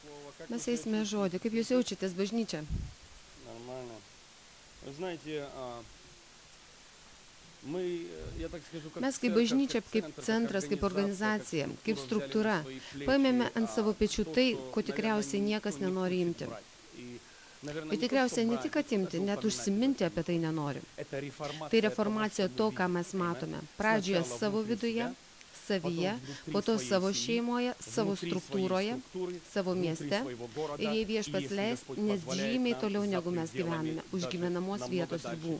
Слово. Как Mes вы себя eisime чувствуете? žodį. Kaip jūs jaučiatės bažnyčia? Нормально. Вы знаете, я так скажу, как Mes kaip церковь, bažnyčia, как kaip центр, centras, kaip organizacija, kaip struktūra, paėmėme ant savo pečių tai, ko tikriausiai niekas nenori imti. Ir tikriausiai ne tik atimti, net užsiminti apie tai nenori. Tai reformacija to, ką mes matome. Pradžioje savo viduje, savyje, po to savo šeimoje, savo struktūroje, savo mieste. Ir jei viešpats leis, net žymiai toliau negu mes gyvename, už gyvenamos vietos ribų.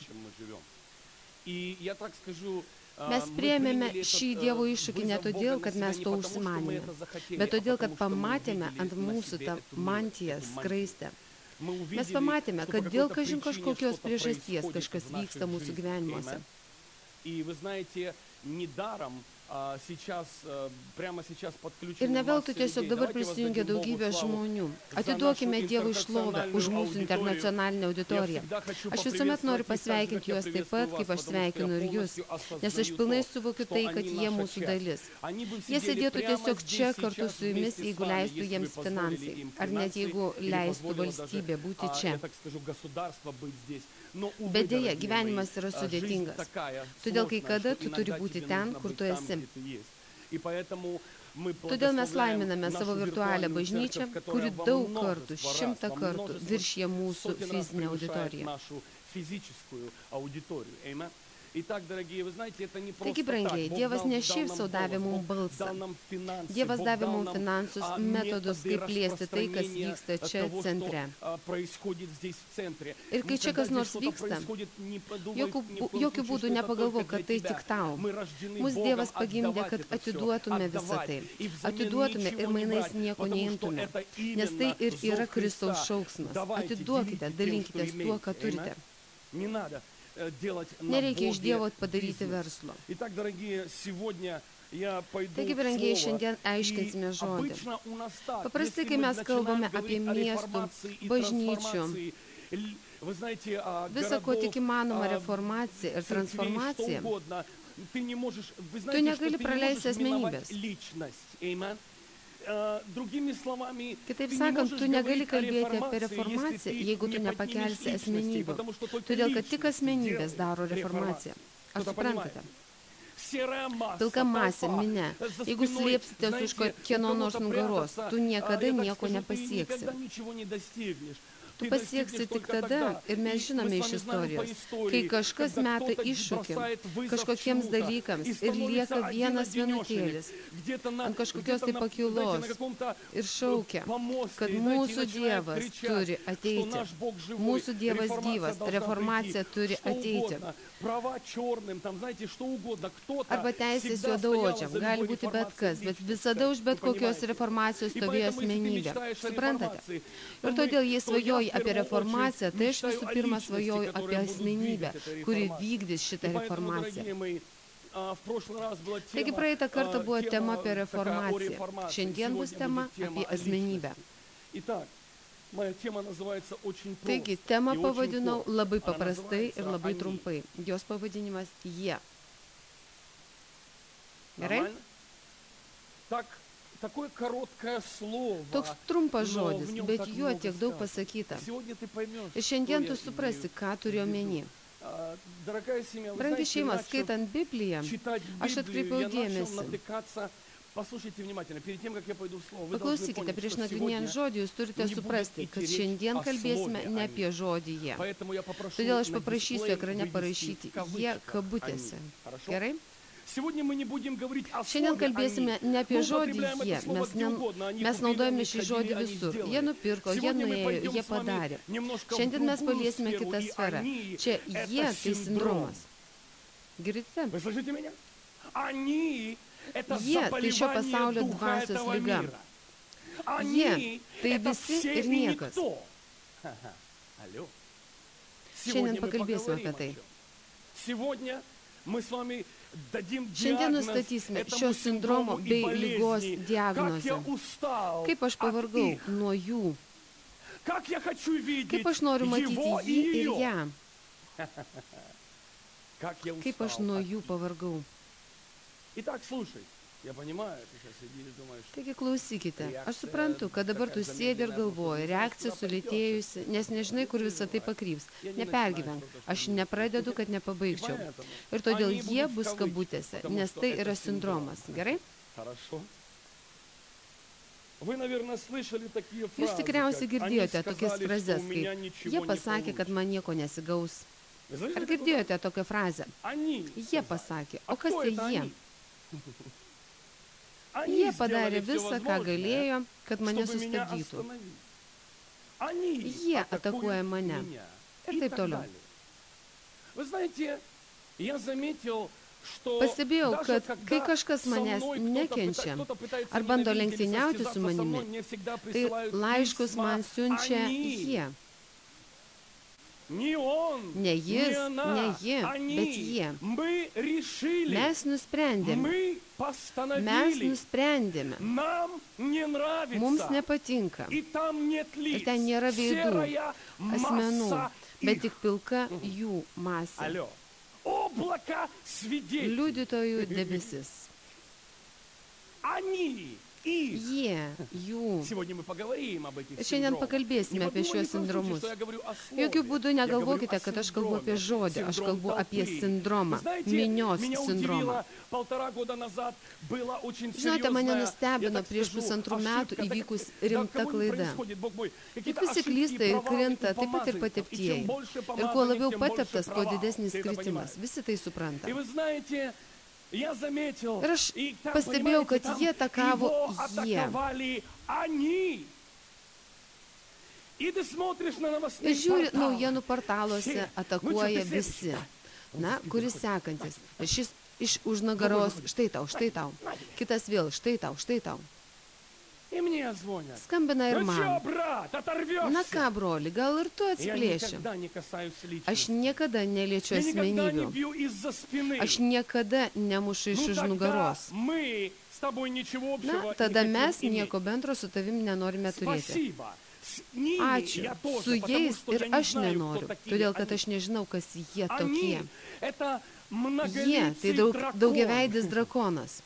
Mes priėmėme šį Dievo iššūkį ne todėl, kad mes to užsimanėme, bet todėl, kad pamatėme ant mūsų tą mantiją skraistę. Mes pamatėme, kad dėl kažkokios priežasties kažkas vyksta mūsų gyvenimuose. Ir ne veltui tiesiog dabar prisijungia daugybė žmonių. Atiduokime Dievui šlovę už mūsų internacionalinę auditoriją. Aš visuomet noriu pasveikinti juos taip pat, kaip aš sveikinu ir jūs, nes aš pilnai suvokiu tai, kad jie mūsų dalis. Jie sėdėtų tiesiog čia kartu su jumis, jeigu leistų jiems finansai, ar net jeigu leistų valstybė būti čia. Bet dėja, gyvenimas yra sudėtingas. Todėl kai kada tu turi būti ten, kur tu esi. Todėl mes laiminame savo virtualią bažnyčią, kuri daug kartų, 100 kartų viršija mūsų fizinę auditoriją. Taigi, brangiai, Dievas ne šiaip sau davė mums balsą. Dievas davė mums finansus, metodus, kaip plėsti tai, kas vyksta čia centre. Ir kai čia kas nors vyksta, jokių būdų nepagalvok, kad tai tik tau. Mūsų Dievas pagimdė, kad atiduotume visą tai. Atiduotume ir mainais nieko neimtume. Nes tai ir yra Kristaus šauksmas. Atiduokite, dalinkitės tuo, ką turite. Nereikia iš Dievo padaryti verslo. Taigi, brangiai, šiandien aiškinsime žodį. Paprastai, kai mes kalbame apie miestų, bažnyčių, visą, ko tik įmanoma reformacija ir transformacija, tu negali praleisti asmenybės. Kitaip sakant, tu negali kalbėti apie reformaciją, jeigu tu nepakelsi asmenybių. Todėl, kad tik asmenybės daro reformaciją. Ar suprantate? Pilka masė, minė. Jeigu slėpsitės už kieno nors nugaros, tu niekada nieko nepasieksi. Tu pasieksi tik tada, ir mes žinome iš istorijos, kai kažkas meta iššūkį kažkokiems dalykams ir lieka vienas vienutėlis ant kažkokios tai pakilos ir šaukia, kad mūsų Dievas turi ateiti. Mūsų Dievas gyvas, reformacija turi ateiti. Arba teisės juodaodžiam, gali būti bet kas, bet visada už bet kokios reformacijos stovėjo asmenybė. Suprantate? Ir todėl jei svajoji apie reformaciją, tai aš visų pirma svajoju apie asmenybę, kuri vykdys šitą reformaciją. Taigi praeitą kartą buvo tema apie reformaciją. Šiandien bus tema apie asmenybę. Taigi, temą pavadinau labai paprastai ir labai trumpai. Jos pavadinimas Jie. Gerai? Toks trumpas žodis, bet juo tiek daug pasakyta. Ir šiandien tu suprasi, ką turiu omeny. Brangi šeima, skaitant Bibliją, aš atkreipiau dėmesį. Paklausykite, prieš nagrinėjant žodį, jūs turite suprasti, kad šiandien kalbėsime ne apie žodį Jie. Todėl aš paprašysiu ekrane parašyti Jie kabutėse. Gerai? Šiandien kalbėsime ne apie žodį Jie, mes naudojame šį žodį visur. Jie nupirko, jie nuėjo, jie padarė. Šiandien mes paliesime kitą sferą. Čia Jie tai sindromas. Girdite? Jie tai šio pasaulio dvasios liga. Jie tai visi ir niekas. Šiandien pakalbėsime apie tai. Šiandien nustatysime šio sindromo bei lygos diagnozę. Kaip aš pavargau nuo jų. Kaip aš noriu matyti jį ir ją. Kaip aš nuo jų pavargau. Я понимаю, ты сейчас сидишь, думаешь, Taigi klausykite, aš suprantu, kad dabar tu sėdi ir galvoji, reakcija sulėtėjusi, nes nežinai, kur visą tai pakryps. Nepergyvenk, aš nepradedu, kad nepabaigčiau. Ir todėl jie bus kabutėse, nes tai yra sindromas. Gerai? Хорошо. Вы, наверное, слышали такие фразы, Jūs tikriausiai girdėjote как, tokias «Они frazes, сказали, что у меня kaip ничего jie не pasakė, kad получится». man nieko nesigaus. Вы слышали Ar такую girdėjote tokią frazę? Они Jie сказали. pasakė, А o kas кто tai это jie? они? Они Jie сделали padarė всё visą, ką возможное, galėjo, kad mane чтобы меня sustabdytų. остановить. Они Jie atakuoja атакуют mane. меня. Ir И taip так toliau. далее. Вы знаете, я заметил, что Pastebėjau, даже kad когда kai kažkas со manęs мной nekenčia кто-то пытается ar меня bando ненавидеть или lenktyniauti su состязаться со manimi, мной, мне всегда tai присылают laiškus письма. man siunčia Они, jie. не он, Ne jis, не она, ne ji, они. bet jie. Мы решили, Mes nusprendėme, мы mes постановили, nusprendėme, нам не нравится. mums nepatinka. И там нет лиц, Ir ten nėra veidų, серая asmenų, масса bet их. tik pilka jų masė. Алло. Облако свидетелей. Liudytojų debesis. Они, их. Jie, jų. Сегодня мы поговорим об этих Šiandien синдромах. pakalbėsime apie šiuos sindromus. Jokių būdų negalvokite, kad aš kalbu apie žodį, aš kalbu apie sindromą, minios sindromą. Žinote, mane nustebino prieš 1,5 metų įvykus rimta klaida. Juk visi klysta ir krinta, taip pat ir pateptieji. Ir kuo labiau pateptas, tuo didesnis kritimas. Visi tai supranta. Ir aš pastebėjau, kad jie atakavo jie. Ir žiūri, naujienų portaluose atakuoja visi. Na, kuris sekantis. Šis iš už nugaros, štai tau, štai tau. Kitas vėl, štai tau, štai tau. Skambina ir man. Na ką, broli, gal ir tu atsiplėši. Aš niekada neliečiu asmenybių. Aš niekada nemušu iš už nugaros. Na, tada mes nieko bendro su tavim nenorime turėti. Ačiū. Su jais ir aš nenoriu, todėl kad aš nežinau, kas jie tokie. Jie, tai daugiaveidis drakonas.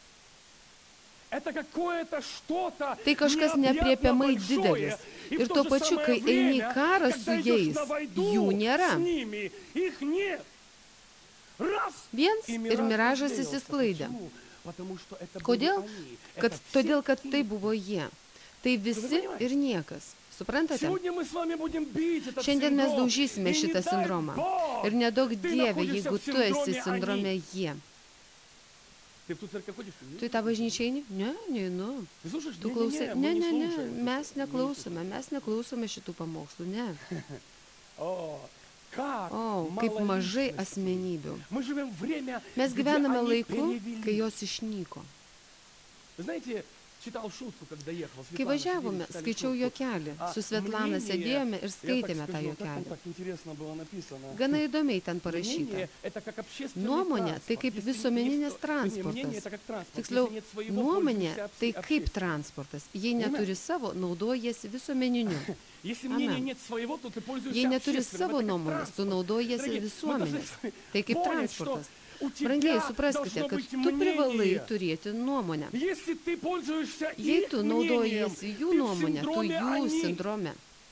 Tai kažkas neapriepiamai didelis. Ir tuo pačiu, kai eini į karą su jais, jų nėra. Viens ir miražas įsisklaidė. Kodėl? Todėl, kad tai buvo jie. Tai visi ir niekas. Suprantate? Šiandien mes daužysime šitą sindromą. Ir nedaug Dieve, jeigu tu esi sindrome jie. Tu į tą bažnyčią eini? Ne, neinu. Tu klausai? Ne, mes neklausome šitų pamokslų, ne. O, kaip mažai asmenybių. Mes gyvename laiku, kai jos išnyko. Kai važiavome, skaičiau juokelį. Su Svetlana sėdėjome ir skaitėme tą juokelį. Gana įdomiai ten parašyta. Nuomonė tai kaip visuomeninis transportas. Tiksliau, nuomonė tai kaip transportas. Jei neturi savo, naudojasi visuomeniniu. Amen. Jei neturi savo nuomonės, tu naudojasi visuomenės. Tai kaip transportas. Brangiai, supraskite, kad tu privalai turėti nuomonę. Jei tu naudojasi jų nuomonę, tu jų sindrome.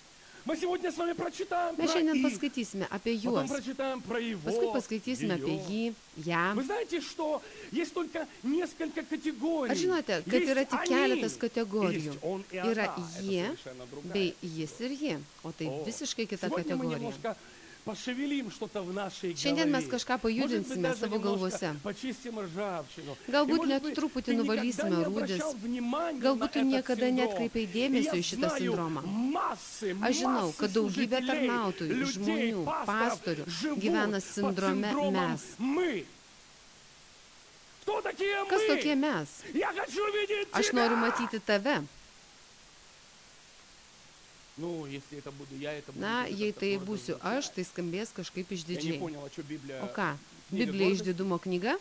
Mes šiandien paskaitysime apie juos. Paskui paskaitysime apie jį, ją. Ar žinote, kad yra tik keletas kategorijų? Yra jie, bei jis ir jie. O tai visiškai kita kategorija. Šiandien mes kažką pajudinsime savo galvose. Galbūt net truputį nuvalysime rūdis. Galbūt tu niekada neatkreipiai dėmesio į šitą sindromą. Aš žinau, kad daugybė tarnautojų, žmonių, pastorių gyvena sindrome mes. Kas tokie mes? Aš noriu matyti tave. Na, jei tai būsiu aš, tai skambės kažkaip išdidžiai. O ką? Biblija išdidumo knyga?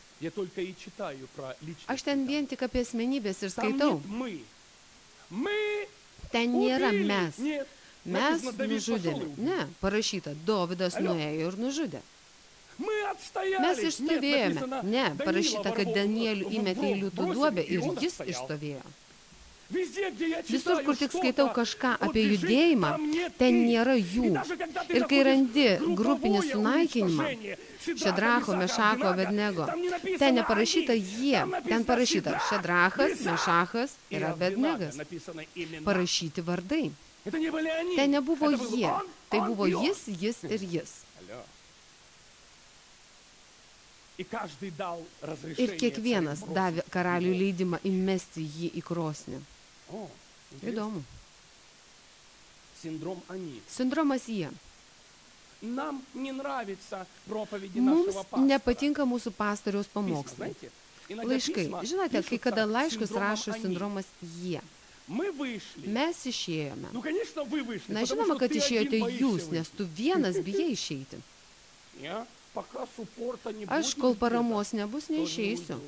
Aš ten vien tik apie asmenybės ir skaitau. Ten nėra mes. Mes nužudėme. Ne, parašyta, Dovydas nuėjo ir nužudė. Mes išstovėjome. Ne, parašyta, kad Danielių įmetė į liūtų duobę ir jis išstovėjo. Visur, kur tik skaitau kažką apie judėjimą, ten nėra jų. Ir kai randi grupinį sunaikinimą, Šedracho, Mešako, Abednego, ten neparašyta jie, ten parašyta Šedrachas, Mešachas ir Abednegas. Parašyti vardai. Ten nebuvo jie, tai buvo jis ir jis. Ir kiekvienas davė karaliui leidimą įmesti jį į krosnį. Įdomu. Sindromas jie. Mums nepatinka mūsų pastoriaus pamokslai. Laiškai. Žinote, kai kada laiškus rašo sindromas jie. Mes išėjome. Na, žinoma, kad išėjote jūs, nes tu vienas bijai išeiti. Aš, kol paramos nebus, neišeisiu.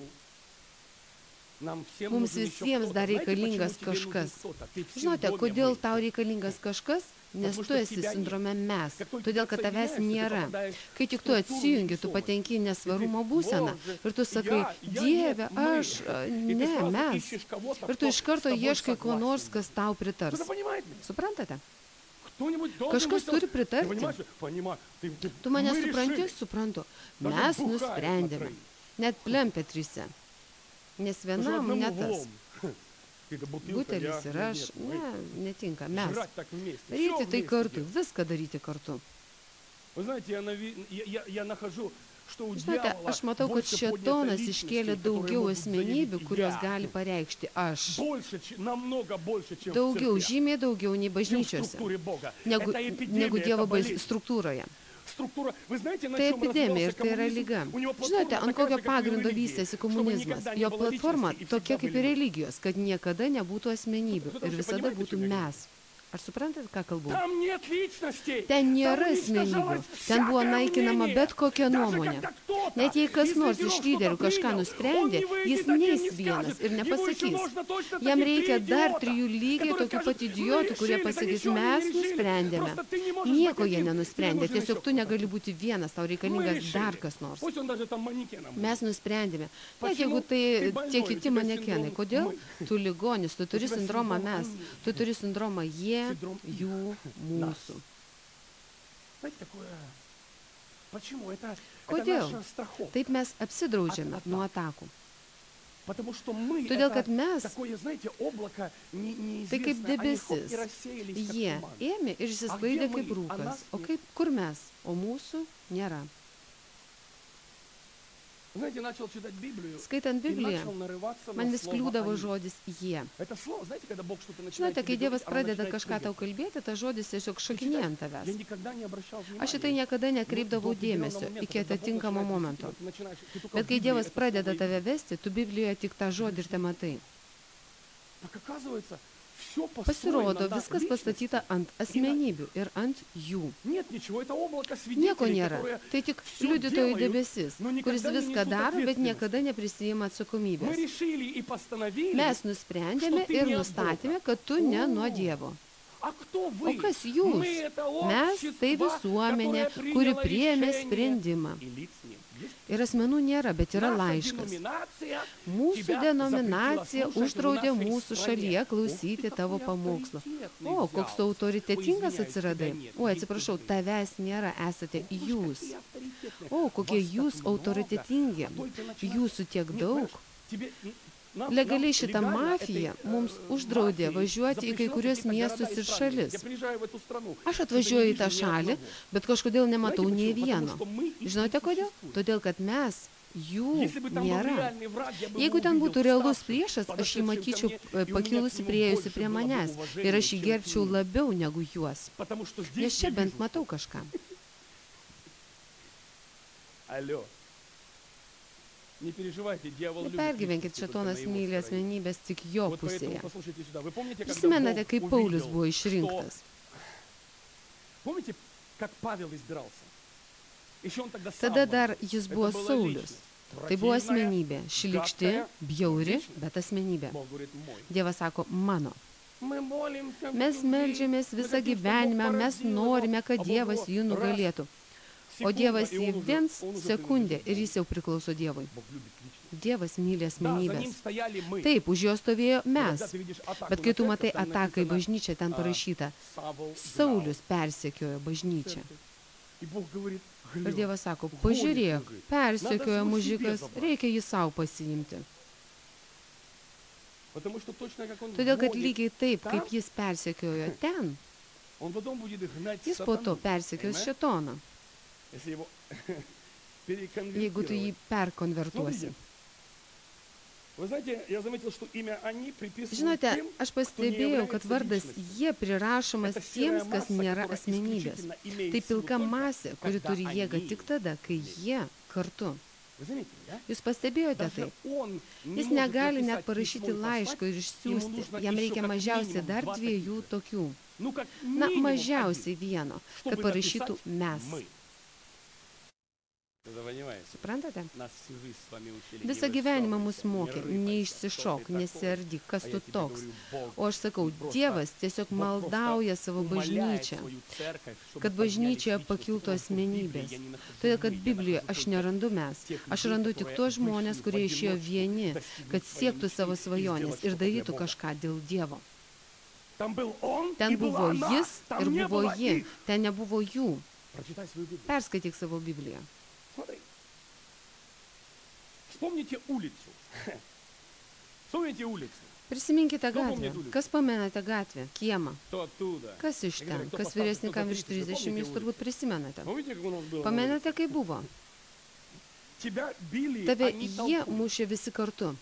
Mums visiems dar reikalingas kažkas. Žinote, kodėl tau reikalingas kažkas? Nes tu esi sindrome mes, todėl, kad tavęs nėra. Kai tik tu atsijungi, tu patenki į nesvarumo būseną ir tu sakai, Dieve, aš, ne, mes. Ir tu iš karto ieškai ko nors, kas tau pritars. Suprantate? Kažkas turi pritarti. Tu mane supranti? Suprantu. Mes nusprendėme. Net plempetrise. Nes vienam ne tas. Butelis ir aš, ne, netinka, mes. Daryti tai kartu, viską daryti kartu. Žinote, aš matau, kad šėtonas iškėlė daugiau asmenybių, kurios gali pareikšti aš. Daugiau, žymiai daugiau nei bažnyčiose, negu Dievo struktūroje. Tai epidemija ir tai yra liga. Žinote, ant kokio pagrindo vystėsi komunizmas. Jo platforma tokia kaip ir religijos, kad niekada nebūtų asmenybių ir visada būtų mes. Ar suprantate, ką kalbu? Ten nėra asmenybių. Ten buvo naikinama bet kokia nuomonė. Net jei kas nors iš lyderių kažką nusprendė, jis neis vienas ir nepasakys. Jam reikia dar 3 lygiai tokių pat idiotų, kurie pasakys, mes nusprendėme. Nieko jie nenusprendė, tiesiog tu negali būti vienas, tau reikalingas dar kas nors. Mes nusprendėme. Net jeigu tai tie kiti manekenai. Kodėl? Tu ligonis, tu turi sindromą mes, tu turi sindromą jie, jų, mūsų. Kodėl? Taip mes apsidraudžiame nuo atakų. Todėl, kad mes, tai kaip debesis, jie ėmė ir išsisklaidė kaip rūkas. O kur mes? O mūsų nėra. Skaitant Bibliją, man vis kliūdavo žodis jie. Žinote, kai Dievas pradeda kažką tau kalbėti, tas žodis tiesiog šokinėja ant tavęs. Aš į tai niekada nekreipdavau dėmesio iki atitinkamo momento. Bet kai Dievas pradeda tave vesti, tu Biblijoje tik tą žodį ir te matai. Pasirodo, viskas pastatyta ant asmenybių ir ant jų. Nieko nėra. Tai tik liudytojų debesis, kuris viską daro, bet niekada neprisijima atsakomybės. Mes nusprendėme ir nustatėme, kad tu ne nuo Dievo. O kas jūs? Mes tai visuomenė, kuri priėmė sprendimą. Ir asmenų nėra, bet yra laiškas. Mūsų denominacija uždraudė mūsų šalyje klausyti tavo pamokslo. O, koks tu autoritetingas atsiradai. O, atsiprašau, tavęs nėra, esate jūs. O, kokie jūs autoritetingi. Jūsų tiek daug. Legaliai šita mafija mums uždraudė važiuoti į kai kurios miestus ir šalis. Aš atvažiuoju į tą šalį, bet kažkodėl nematau nei vieno. Žinote kodėl? Todėl, kad mes, jų nėra. Jeigu ten būtų realus priešas, aš jį matyčiau pakilusi priėjusi prie manęs ir aš jį gerbčiau labiau negu juos. Nes čia bent matau kažką. Nepergyvenkit, šėtonas myli asmenybės tik jo pusėje. Prisimenate, kaip Paulius buvo išrinktas. Tada dar jis buvo Saulius. Tai buvo asmenybė, šlykšti, bjauri, bet asmenybė. Dievas sako, mano. Mes meldžiamės visą gyvenimą, mes norime, kad Dievas jį nugalėtų. O Dievas į viens sekundę ir jis jau priklauso Dievui. Dievas myli asmenybės. Taip, už jo stovėjo mes. Bet kai tu matai ataką į bažnyčią, ten parašyta, Saulius persekiojo bažnyčią. Ir Dievas sako, pažiūrėk, persekiojo mužikas, reikia jį savo pasiimti. Todėl, kad lygiai taip, kaip jis persekiojo ten, jis po to persekios šėtoną, jeigu tu jį perkonvertuosi. Žinote, aš pastebėjau, kad vardas jie prirašomas tiems, kas nėra asmenybės. Tai pilka masė, kuri turi jėgą tik tada, kai jie kartu. Jūs pastebėjote tai? Jis negali net parašyti laiško ir išsiųsti. Jam reikia mažiausiai dar 2 tokių. Na, mažiausiai vieno, kad parašytų mes. Suprantate? Visą gyvenimą mus mokė, neišsišok, nesiardyk, kas tu toks. O aš sakau, Dievas tiesiog maldauja savo bažnyčią, kad bažnyčioje pakiltų asmenybės. Todėl, kad Biblijoje aš nerandu mes, aš randu tik tuos žmonės, kurie išėjo vieni, kad siektų savo svajonės ir darytų kažką dėl Dievo. Ten buvo jis ir buvo ji, ten nebuvo jų. Perskaityk savo Bibliją. Prisiminkite gatvę. Kas pamenate gatvę? Kiemą. Kas iš ten? Kas vyresnikam virš 30, jūs turbūt prisimenate. Pamenate, kaip buvo? Tave jie mušė visi kartu.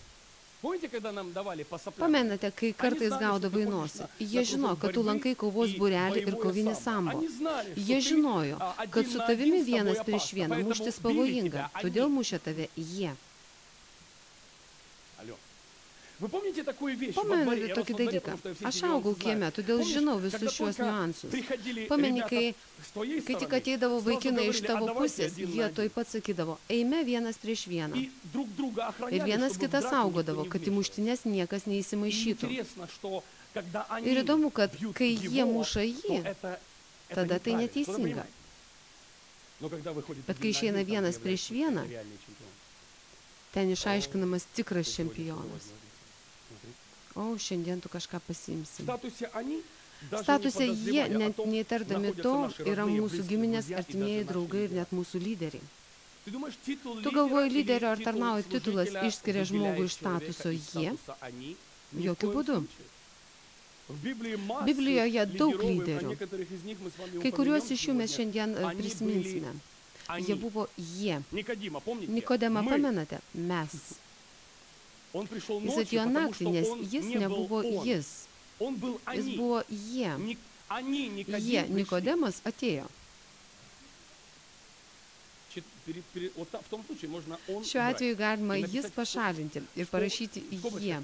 Pamenate, kai kartais gaudavai nosį. Jie žino, kad tu lankai kovos būrelį ir kovinį sambo. Jie žinojo, kad su tavimi vienas prieš vieną muštis pavojinga. Todėl mušė tave jie. Pamenate tokį dalyką. Aš augau kieme, todėl žinau visus šiuos niuansus. Pameni, kai tik ateidavo vaikinai iš tavo pusės, jie toj pat sakydavo, eime vienas prieš vieną. Ir vienas kitą saugodavo, kad į muštinės niekas neįsimaišytų. Ir įdomu, kad kai jie muša jį, tada tai neteisinga. Bet kai išeina vienas prieš vieną, ten išaiškinamas tikras čempionas. O, šiandien tu kažką pasiimsi. Statuse jie, net neįtardami to, yra mūsų giminės, artimieji draugai ir net mūsų lyderiai. Tu galvoji, lyderio ar tarnauja titulas išskiria žmogų iš statuso jie? Jokių būdų. Biblijoje daug lyderių. Kai kuriuos iš jų mes šiandien prisiminsime. Jie buvo jie. Nikodemą pamenate? Mes. Jis atėjo naktį, nes jis nebuvo jis. Jis buvo jie. Jie, Nikodemas, atėjo. Šiuo atveju galima jis pašalinti ir parašyti jie.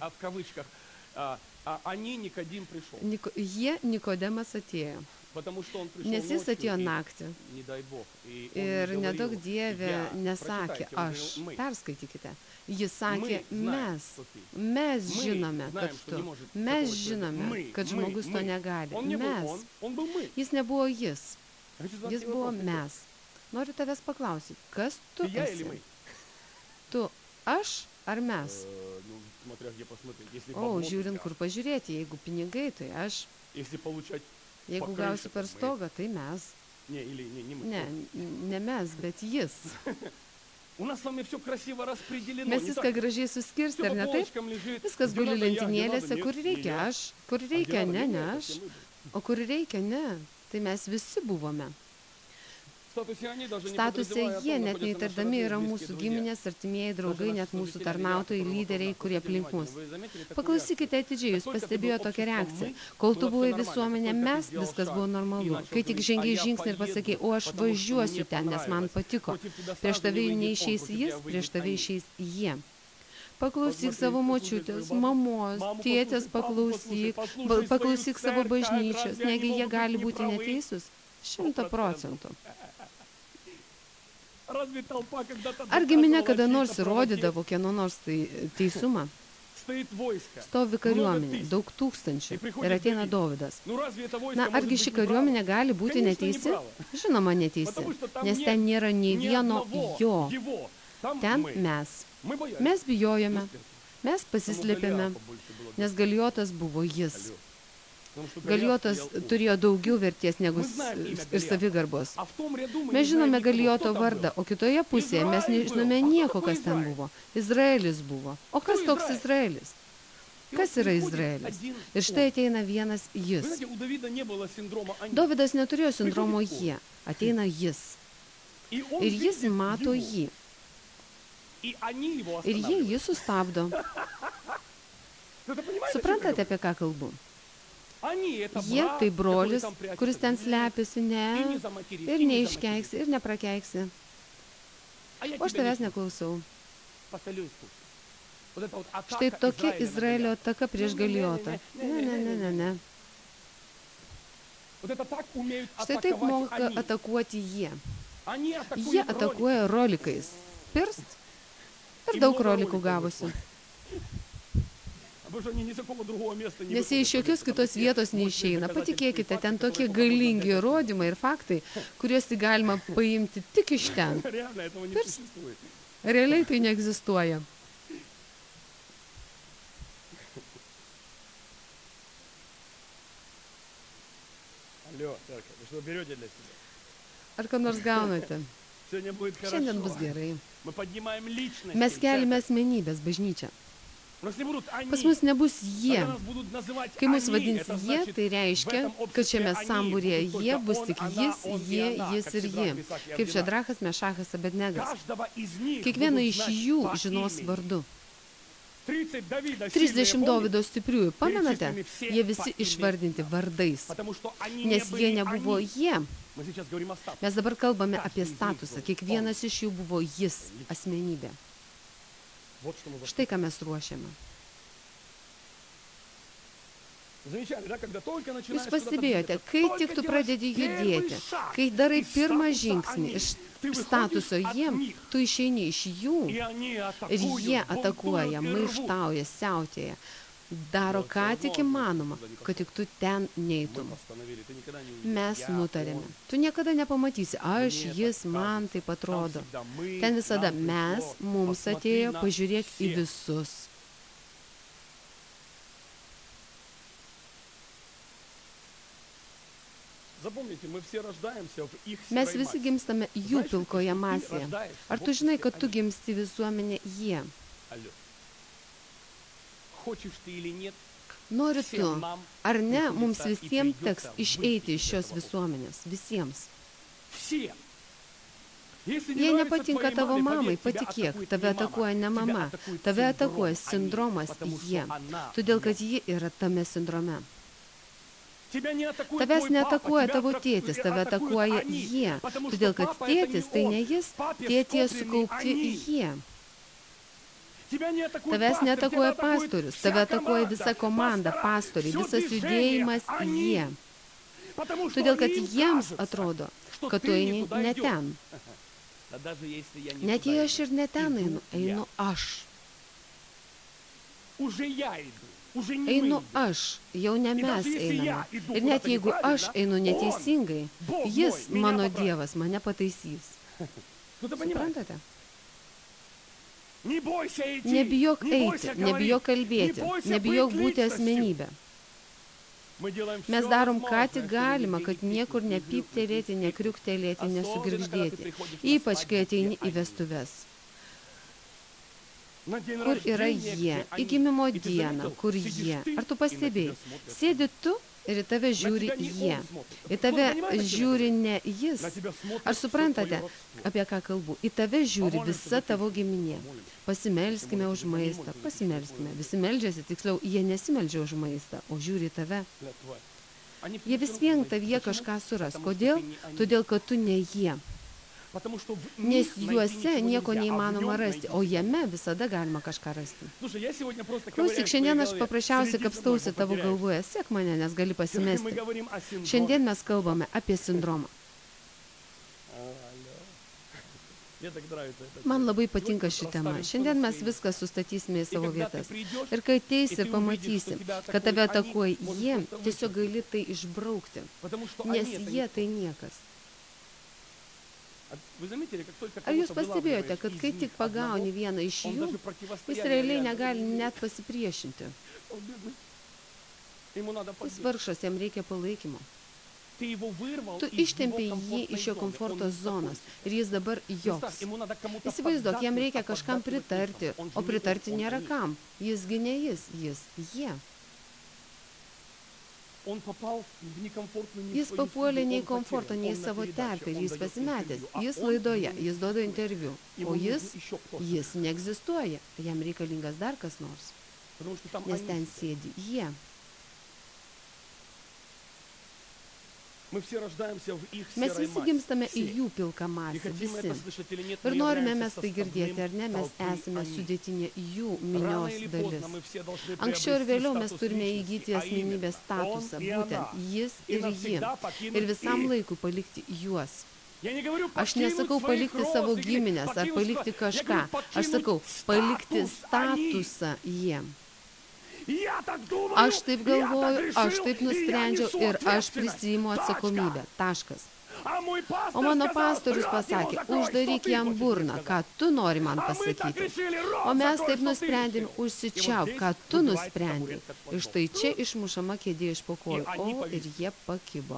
Jie, Nikodemas, atėjo. Nes jis atėjo naktį. Ir nedaug Dieve nesakė aš. Perskaitykite. Jis sakė mes. Mes žinome, kad tu. Mes žinome, kad žmogus to negali. Mes. Jis nebuvo jis. Jis buvo mes. Noriu tavęs paklausyti, kas tu esi? Tu aš ar mes? O, žiūrint, kur pažiūrėti. Jeigu pinigai, tai aš. Jeigu gausi per stogą, tai mes. Ne mes, bet jis. Mes viską gražiai suskirstę, ar ne taip? Viskas guli lentynėlėse, kur reikia aš, kur reikia ne aš, o kur reikia ne. Tai mes visi buvome. Statuse jie, net neįtardami, yra mūsų giminės, artimieji draugai, net mūsų tarnautojai, lyderiai, kurie aplink mus. Paklausykite atidžiai, jūs pastebėjo tokią reakciją. Kol tu buvai visuomenė, mes, viskas buvo normalu. Kai tik žengiai žingsnį ir pasakei, o aš važiuosiu ten, nes man patiko. Prieš tave neišeis jis, prieš tave išeis jie. Paklausyk savo močiutės, mamos, tėtės paklausyk savo bažnyčios, negi jie gali būti neteisūs. 100%. Argi minia kada nors įrodydavo kieno nors teisumą? Stovi kariuomenė, daug tūkstančių ir ateina Dovydas. Na, argi ši kariuomenė gali būti neteisi? Žinoma, neteisi, nes ten nėra nei vieno jo. Ten mes. Mes bijojome, mes pasislėpėme, nes Galijotas buvo jis. Galijotas turėjo daugiau verties negu ir savigarbos. Mes žinome Galijoto vardą, o kitoje pusėje mes nežinome nieko, kas ten buvo. Izraelis buvo. O kas toks Izraelis? Kas yra Izraelis? Ir štai ateina vienas jis. Dovydas neturėjo sindromo jie. Ateina jis. Ir jis mato jį. Ir jie jį sustabdo. Suprantate, apie ką kalbu? Jie tai brolis, kuris ten slepiasi, ne, ir neiškeiksi, ir neprakeiksi. O aš tavęs neklausau. Štai tokia Izraelio ataka prieš Galijotą. Ne. Štai taip moka atakuoti jie. Jie atakuoja rolikais. Pirst ir daug rolikų gavosi. Nes jie iš jokios kitos vietos neišeina. Patikėkite, ten tokie galingi įrodymai ir faktai, kuriuos galima paimti tik iš ten. Realiai tai neegzistuoja. Ar ką nors gaunate? Šiandien bus gerai. Mes keliame asmenybės bažnyčią. Pas mus nebus jie. Kai mus vadins jie, tai reiškia, kad šiame sambūrėje jie bus tik jis, jie, jis ir jie. Kaip Šadrachas, Mešachas, Abednegas. Kiekviena iš jų žinos vardu. 30 Dovydo stipriųjų, pamenate? Jie visi išvardinti vardais, nes jie nebuvo jie. Mes dabar kalbame apie statusą. Kiekvienas iš jų buvo jis, asmenybė. Štai ką mes ruošiame. Jūs pastebėjote, kai tik tu pradedi judėti, kai darai pirmą žingsnį iš statuso jiem, tu išeini iš jų ir jie atakuoja, maištauja, siautėja, daro ką tik įmanoma, kad tik tu ten neitum. Mes nutarėme. Tu niekada nepamatysi, aš, jis, man taip atrodo. Ten visada mes, mums atėjo, pažiūrėk į visus. Mes visi gimstame jų pilkoje masėje. Ar tu žinai, kad tu gimsti visuomenė jie? Nori tu, ar ne, mums visiems teks išeiti iš šios visuomenės. Visiems. Jei nepatinka tavo mamai, patikėk, tave atakuoja ne mama, tave atakuoja sindromas jie, todėl kad ji yra tame sindrome. Tavęs neatakuoja tavo tėtis, tave atakuoja jie, todėl kad tėtis tai ne jis, tėtie sukaupti jie. Tavęs neatakuoja pastorius, tave atakuoja visa komanda, pastoriai, visas judėjimas jie. Todėl kad jiems atrodo, kad tu eini ne ten. Net jei aš ir ne ten einu aš. Einu aš, jau ne mes einame. Ir net jeigu aš einu neteisingai, jis, mano Dievas, mane pataisys. Suprantate? Nebijok eiti, nebijok kalbėti, nebijok būti asmenybė. Mes darom, ką tik galima, kad niekur nepyptelėti, nekriuktelėti, nesugirgždėti. Ypač, kai ateini į vestuves. Kur yra jie? Į gimimo dieną, kur jie? Ar tu pastebėjai? Sėdi tu ir į tave žiūri jie. Į tave žiūri ne jis. Ar suprantate, apie ką kalbu? Į tave žiūri visa tavo giminė. Pasimelskime už maistą, pasimelskime. Visi meldžiasi, tiksliau, jie nesimeldžia už maistą, o žiūri į tave. Jie vis vien tavyje kažką suras. Kodėl? Todėl, kad tu ne jie. Nes juose nieko neįmanoma rasti, o jame visada galima kažką rasti. Klausyk, šiandien aš paprasčiausiai kapstausi tavo galvoje, sek mane, nes gali pasimesti. Šiandien mes kalbame apie sindromą. Man labai patinka ši tema. Šiandien mes viską sustatysime į savo vietas. Ir kai ateisi ir pamatysi, kad tave atakuoja jie, tiesiog gali tai išbraukti, nes jie tai niekas. Ar jūs pastebėjote, kad kai tik pagauni vieną iš jų, jis realiai negali net pasipriešinti? Jis vargšas, jam reikia palaikymo. Tu ištempi jį iš jo komforto zonos ir jis dabar joks. Įsivaizduok, jam reikia kažkam pritarti, o pritarti nėra kam. Jisgi ne jis, jie. Jis papuolė nei komforto, nei savo terpę ir jis pasimetęs. Jis laidoje, jis duoda interviu, o jis neegzistuoja. Jam reikalingas dar kas nors, nes ten sėdi jie. Mes visi gimstame į jų pilką masę, visi. Ir norime mes tai girdėti, ar ne, mes esame sudėtinė jų minios dalis. Anksčiau ir vėliau mes turime įgyti asmenybės statusą, būtent jis ir ji. Ir visam laikui palikti juos. Aš nesakau palikti savo giminės ar palikti kažką. Aš sakau palikti statusą jiem. Aš taip galvoju, aš taip nusprendžiau ir aš prisiimu atsakomybę. Taškas. O mano pastorius pasakė, uždaryk jam burną, ką tu nori man pasakyti. O mes taip nusprendėm, užsičiauk, ką tu nusprendė. Ir štai čia išmušama kėdė iš po kojų. O, ir jie pakibo.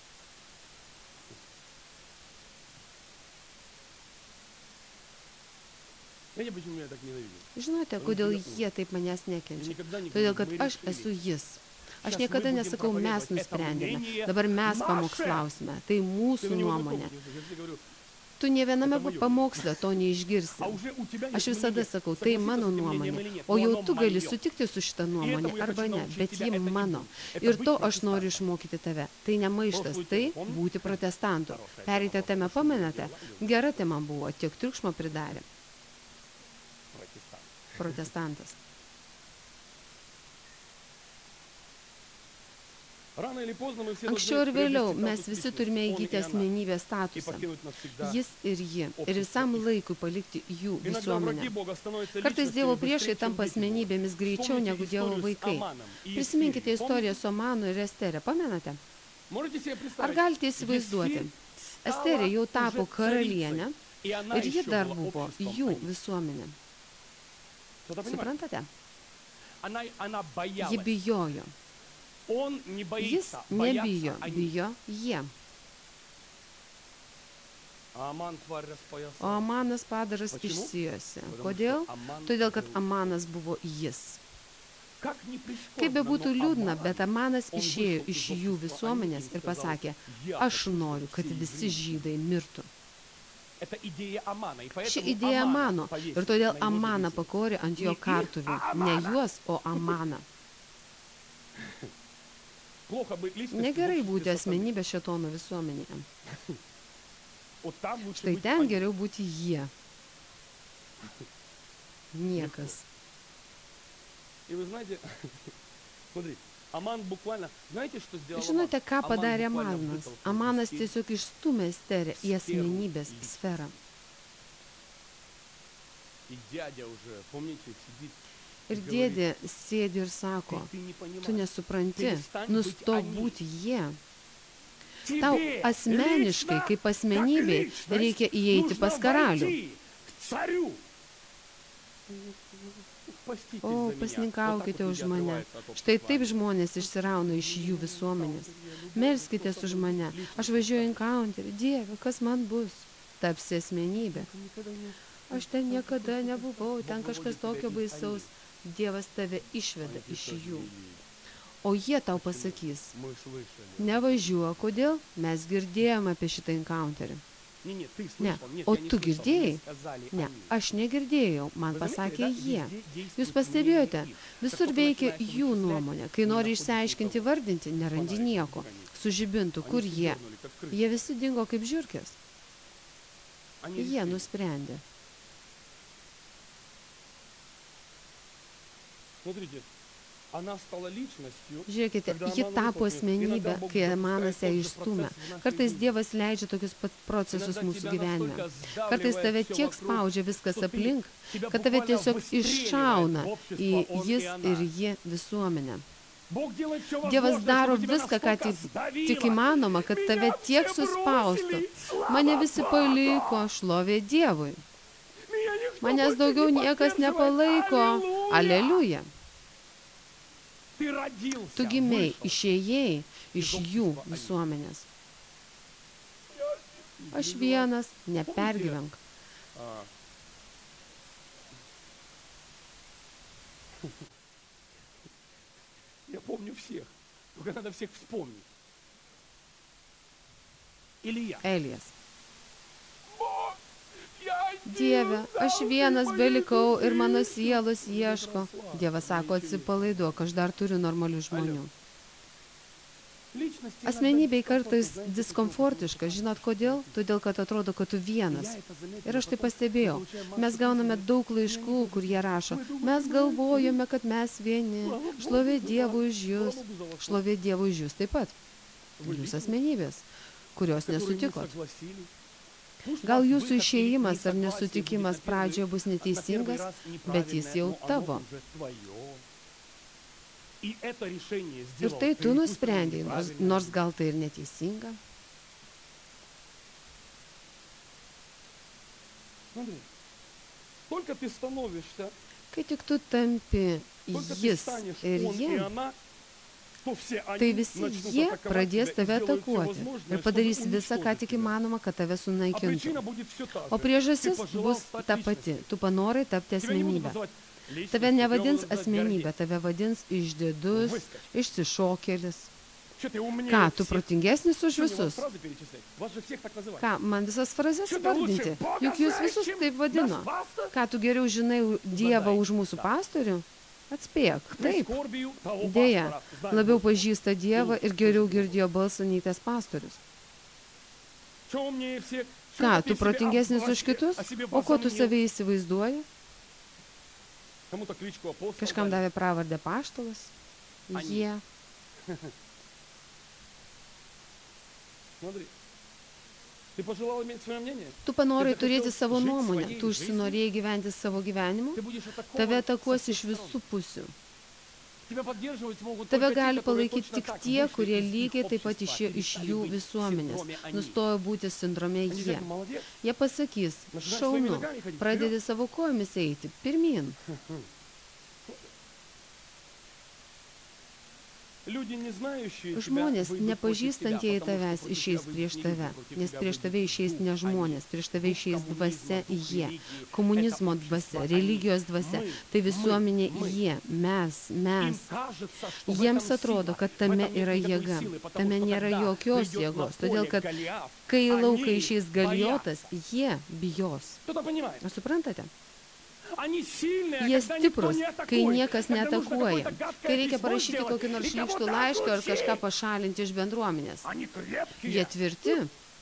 Žinote, kodėl jie taip manęs nekenčia? Todėl, kad aš esu jis. Aš niekada nesakau, mes nusprendėme. Dabar mes pamokslausime. Tai mūsų nuomonė. Tu ne viename pamoksle to neišgirsi. Aš visada sakau, tai mano nuomonė. O jau tu gali sutikti su šitą nuomonę, arba ne, bet ji mano. Ir to aš noriu išmokyti tave. Tai ne maištas, tai būti protestantu. Pereitą temą pamenate? Gera tema buvo, tiek triukšmo pridarė. Protestantas. Anksčiau ir vėliau mes visi turime įgyti asmenybės statusą. Jis ir ji. Ir visam laikui palikti jų visuomenę. Kartais Dievo priešai tampa asmenybėmis greičiau negu Dievo vaikai. Prisiminkite istoriją su Amanu ir Estere. Pamenate? Ar galite įsivaizduoti? Esterė jau tapo karalienė ir ji dar buvo jų visuomenė. Suprantate? Ji bijojo. Jis nebijo, bijo jie. O Amanas padaras išsijosi. Kodėl? Todėl, kad Amanas buvo jis. Kaip bebūtų liūdna, bet Amanas išėjo iš jų visuomenės ir pasakė, aš noriu, kad visi žydai mirtų. Ši idėja Amano ir todėl Amaną pakorė ant jo kartuvių. Ne juos, o Amaną. Negerai būti asmenybė šėtono visuomenėje. Štai ten geriau būti jie. Niekas. Žinote, ką padarė Amanas? Amanas tiesiog išstūmė Esterę į asmenybės sferą. Ir dėdė sėdi ir sako, tu nesupranti, nustok būti jie. Tau asmeniškai, kaip asmenybei, reikia įeiti pas karalių. O, pasninkaukite už mane. Štai taip žmonės išsirauna iš jų visuomenės. Melskitės už mane. Aš važiuoju encounterį. Dieve, kas man bus? Tapsi asmenybė. Aš ten niekada nebuvau. Ten kažkas tokio baisaus. Dievas tave išveda iš jų. O jie tau pasakys, nevažiuok, kodėl? Mes girdėjome apie šitą encounterį. Ne, o tu girdėjai? Ne, aš negirdėjau, man pasakė jie. Jūs pastebėjote, visur veikia jų nuomonė. Kai nori išsiaiškinti, vardinti, nerandi nieko. Su žibintu, kur jie? Jie visi dingo kaip žiurkės. Jie nusprendė. Žiūrėkite, ji tapo asmenybė, kai Amanas ją išstūmė. Kartais Dievas leidžia tokius pat procesus mūsų gyvenime. Kartais tave tiek spaudžia viskas aplink, kad tave tiesiog iššauna į jis ir ji visuomenę. Dievas daro viską, ką tik įmanoma, kad tave tiek suspaustų. Mane visi paliko, šlovė Dievui. Manęs daugiau niekas nepalaiko. Aleliuja. Tu gimei, išėjai iš jų visuomenės. Aš vienas, nepergyvenk. Я помню всех. Только надо всех вспомнить. Илья. Elijas. Dieve, aš vienas belikau ir mano sielos ieško. Dievas sako, atsipalaiduok, aš dar turiu normalių žmonių. Asmenybei kartais diskomfortiška. Žinot kodėl? Todėl, kad atrodo, kad tu vienas. Ir aš tai pastebėjau. Mes gauname daug laiškų, kur jie rašo. Mes galvojame, kad mes vieni. Šlovė Dievui už jūs. Šlovė Dievui už jūs taip pat. Jūs asmenybės, kurios nesutikot. Gal jūsų išėjimas ar nesutikimas pradžioje bus neteisingas, bet jis jau tavo. Ir tai tu nusprendei, nors gal tai ir neteisinga. Kai tik tu tampi jis ir jie, tai visi jie pradės tave atakuoti ir padarys visą, ką tik įmanoma, kad tave sunaikintų. O priežastis bus ta pati. Tu panorai tapti asmenybę. Tave nevadins asmenybė, tave vadins išdidus, išsišokėlis. Ką, tu protingesnis už visus? Ką, man visas frazes vardinti? Juk jūs visus taip vadino. Ką, tu geriau žinai Dievą už mūsų pastorių? Atspėk, taip. Deja, labiau pažįsta Dievą ir geriau girdėjo balsą nei tas pastorius. Ką, tu protingesnis už kitus? O ko tu save įsivaizduoji? Kažkam davė pravardę Apaštalas? Jie. Tu panorai turėti savo nuomonę, tu užsinorėjai gyventi savo gyvenimu, tave atakuos iš visų pusių. Tave gali palaikyti tik tie, kurie lygiai taip pat išėjo iš jų visuomenės, nustojo būti sindrome jie. Jie pasakys, šaunu, pradedi savo kojomis eiti, pirmyn. Žmonės, nepažįstantieji tavęs, išeis prieš tave, nes prieš tave išeis ne žmonės, prieš tave išeis dvasia jie, komunizmo dvasia, religijos dvasia, tai visuomenė jie, mes. Jiems atrodo, kad tame yra jėga, tame nėra jokios jėgos, todėl kad kai į lauką išeis Galiotas, jie bijos. Ar suprantate? Jie stiprus, kai niekas neatakuoja, kai reikia parašyti kokį nors šlykštų laišką ar kažką pašalinti iš bendruomenės. Jie tvirti.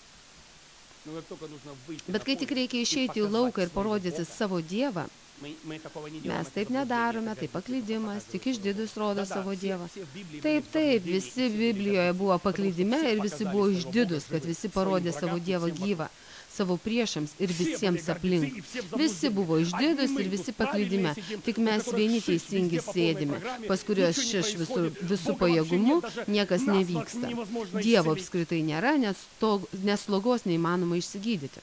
Bet kai tik reikia išeiti į lauką ir parodyti savo Dievą, mes taip nedarome, tai paklydimas, tik išdidus rodo savo Dievą. Taip, visi Biblijoje buvo paklydime ir visi buvo išdidus, kad visi parodė savo Dievą gyvą savo priešams ir visiems aplink. Visi buvo išdidus ir visi paklydime, tik mes vieni teisingi sėdime, pas kuriuos visų pajėgumu niekas nevyksta. Dievo apskritai nėra, nes slogos neįmanoma išsigydyti.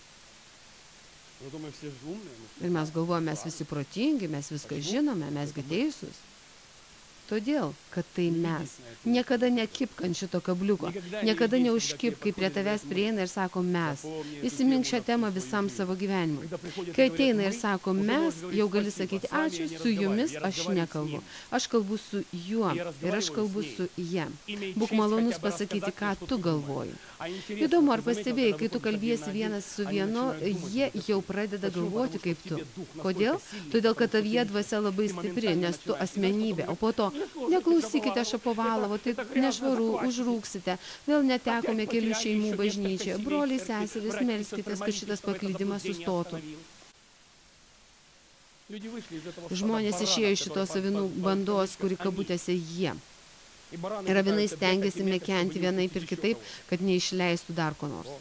Ir mes galvojame, mes visi protingi, mes viską žinome, mesgi teisūs. Todėl, kad tai mes. Niekada nekipk ant šito kabliuko. Niekada neužkipk, kai prie tavęs prieina ir sako mes. Įsimink šią temą visam savo gyvenimui. Kai ateina ir sako mes, jau gali sakyti ačiū, su jumis aš nekalbu. Aš kalbu su juo ir aš kalbu su jie. Būk malonus pasakyti, ką tu galvoji. Įdomu, ar pastebėjai, kai tu kalbiesi vienas su vienu, jie jau pradeda galvoti kaip tu. Kodėl? Todėl, kad tavyje dvasia labai stipri, nes tu asmenybė. O po to, neklausykite Šapovalovo, tai nešvaru, užrūksite. Vėl netekome kelių šeimų bažnyčioje. Broliai, seserys, melskitės, kad šitas paklydimas sustotų. Žmonės išėjo iš šitos avinų bandos, kuri kabutėse jie. Ir avinai stengiasi mekenti vienaip ir kitaip, kad neišleistų dar ko nors.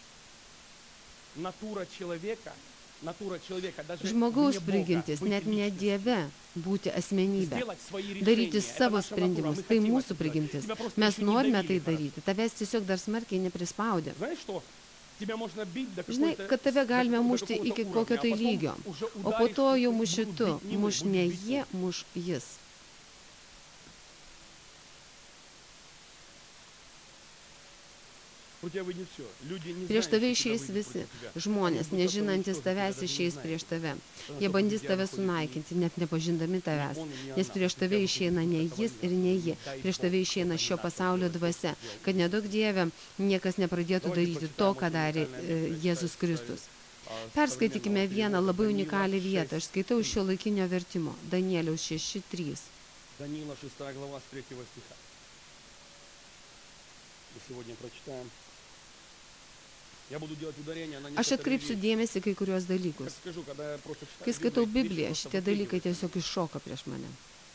Žmogaus prigimtis, net ne Dieve, būti asmenybė, daryti savo sprendimus, tai mūsų prigimtis. Mes norime tai daryti, tavęs tiesiog dar smarkiai neprispaudė. Žinai, kad tave galime mušti iki kokio tai lygio, o po to jau muši tu, muš ne jie, muš jis. Prieš tave išeis visi. Žmonės, nežinantis tavęs, išeis prieš tave. Jie bandys tave sunaikinti, net nepažindami tavęs. Nes prieš tave išeina ne jis ir ne ji. Prieš tave išeina šio pasaulio dvasia. Kad nedaug Dieve, niekas nepradėtų daryti to, ką darė Jėzus Kristus. Perskaitykime vieną labai unikalią vietą. Aš skaitau iš šiuolaikinio vertimo. Danieliaus 6:3. Даниила 6 глава с 3 стиха. И сегодня прочитаем. Aš atkreipsiu dėmesį kai kurios dalykus. Kai skaitau Bibliją, šitie dalykai tiesiog iššoka prieš mane.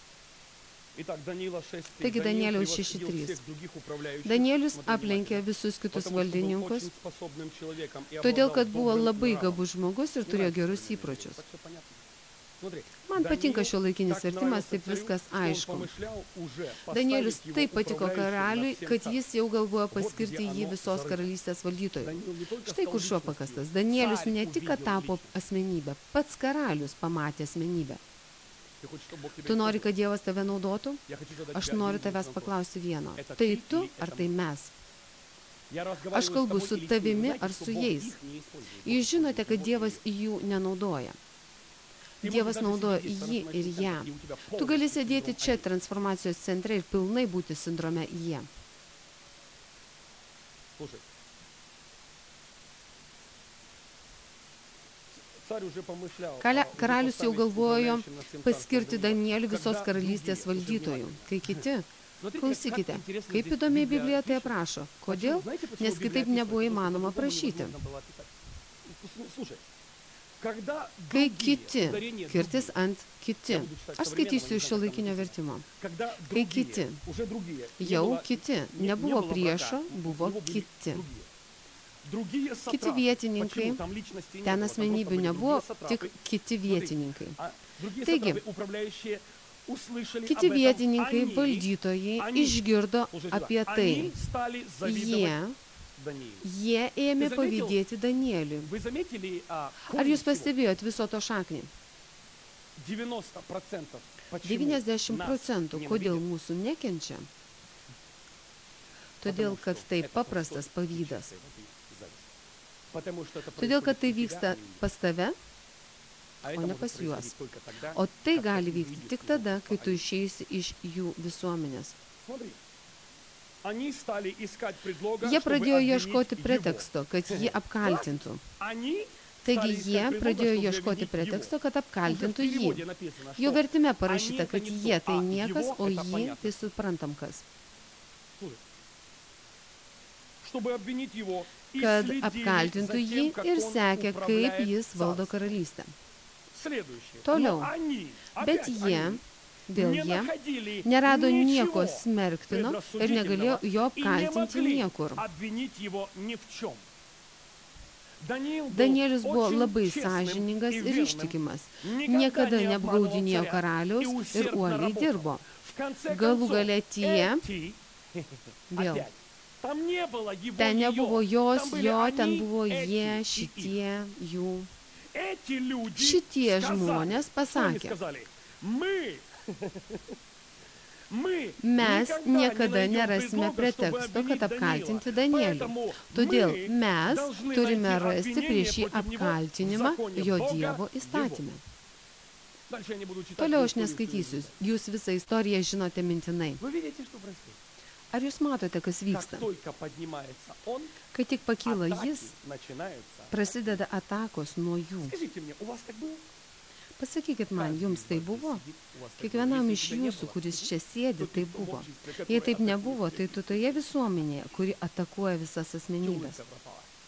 Taigi Danieliaus 6:3. Danielius aplenkė visus kitus valdininkus, todėl kad buvo labai gabus žmogus ir turėjo gerus įpročius. Man patinka šiuolaikinis vertimas, taip viskas aišku. Danielius taip patiko karaliui, kad jis jau galvojo paskirti jį visos karalystės valdytojui. Štai kur šuo pakastas. Danielius ne tik tapo asmenybę, pats karalius pamatė asmenybę. Tu nori, kad Dievas tave naudotų? Aš noriu tavęs paklausti vieno. Tai tu ar tai mes? Aš kalbu su tavimi ar su jais. Jūs žinote, kad Dievas jų nenaudoja. Dievas naudoja jį ir ją. Tu gali sėdėti čia transformacijos centre ir pilnai būti sindrome jie. Karalius jau galvojo paskirti Danielių visos karalystės valdytojų, kai kiti. Klausykite, kaip įdomiai Biblija tai aprašo. Kodėl? Nes kitaip nebuvo įmanoma prašyti. Kai kiti, kirtis ant kiti. Aš skaitysiu iš šiuolaikinio vertimo. Kai kiti, jau kiti, nebuvo priešo, buvo kiti. Kiti vietininkai, ten asmenybių nebuvo, tik kiti vietininkai. Taigi, kiti vietininkai, valdytojai, išgirdo apie tai. Jie ėmė pavydėti Danieliui. Ar jūs pastebėjot viso to šaknį? 90%. Kodėl mūsų nekenčia? Todėl, kad tai paprastas pavydas. Todėl, kad tai vyksta pas tave, o ne pas juos. O tai gali vykti tik tada, kai tu išeisi iš jų visuomenės. Jie pradėjo ieškoti preteksto, kad jį apkaltintų. Taigi jie pradėjo ieškoti preteksto, kad apkaltintų jį. Jo vertime parašyta, kad jie tai niekas, o jį tai suprantam kas. Kad apkaltintų jį ir sekė, kaip jis valdo karalystę. Toliau. Bet jie nerado nieko smerktino ir negalėjo jo apkaltinti niekur. Danielius buvo labai sąžiningas ir ištikimas. Niekada neapgaudinėjo karaliaus ir uoliai dirbo. Galų gale tie, vėl, ten nebuvo jos, jo, ten buvo jie, šitie, jų. Šitie žmonės pasakė, mes niekada nerasime preteksto, kad apkaltinti Danielių. Todėl mes turime rasti prieš jį apkaltinimą jo Dievo įstatyme. Toliau aš neskaitysiu. Jūs visą istoriją žinote mintinai. Ar jūs matote, kas vyksta? Kai tik pakyla jis, prasideda atakos nuo jų. Pasakykit man, jums tai buvo? Kiekvienam iš jūsų, kuris čia sėdi, tai buvo. Jei taip nebuvo, tai tu toje visuomenėje, kuri atakuoja visas asmenybės.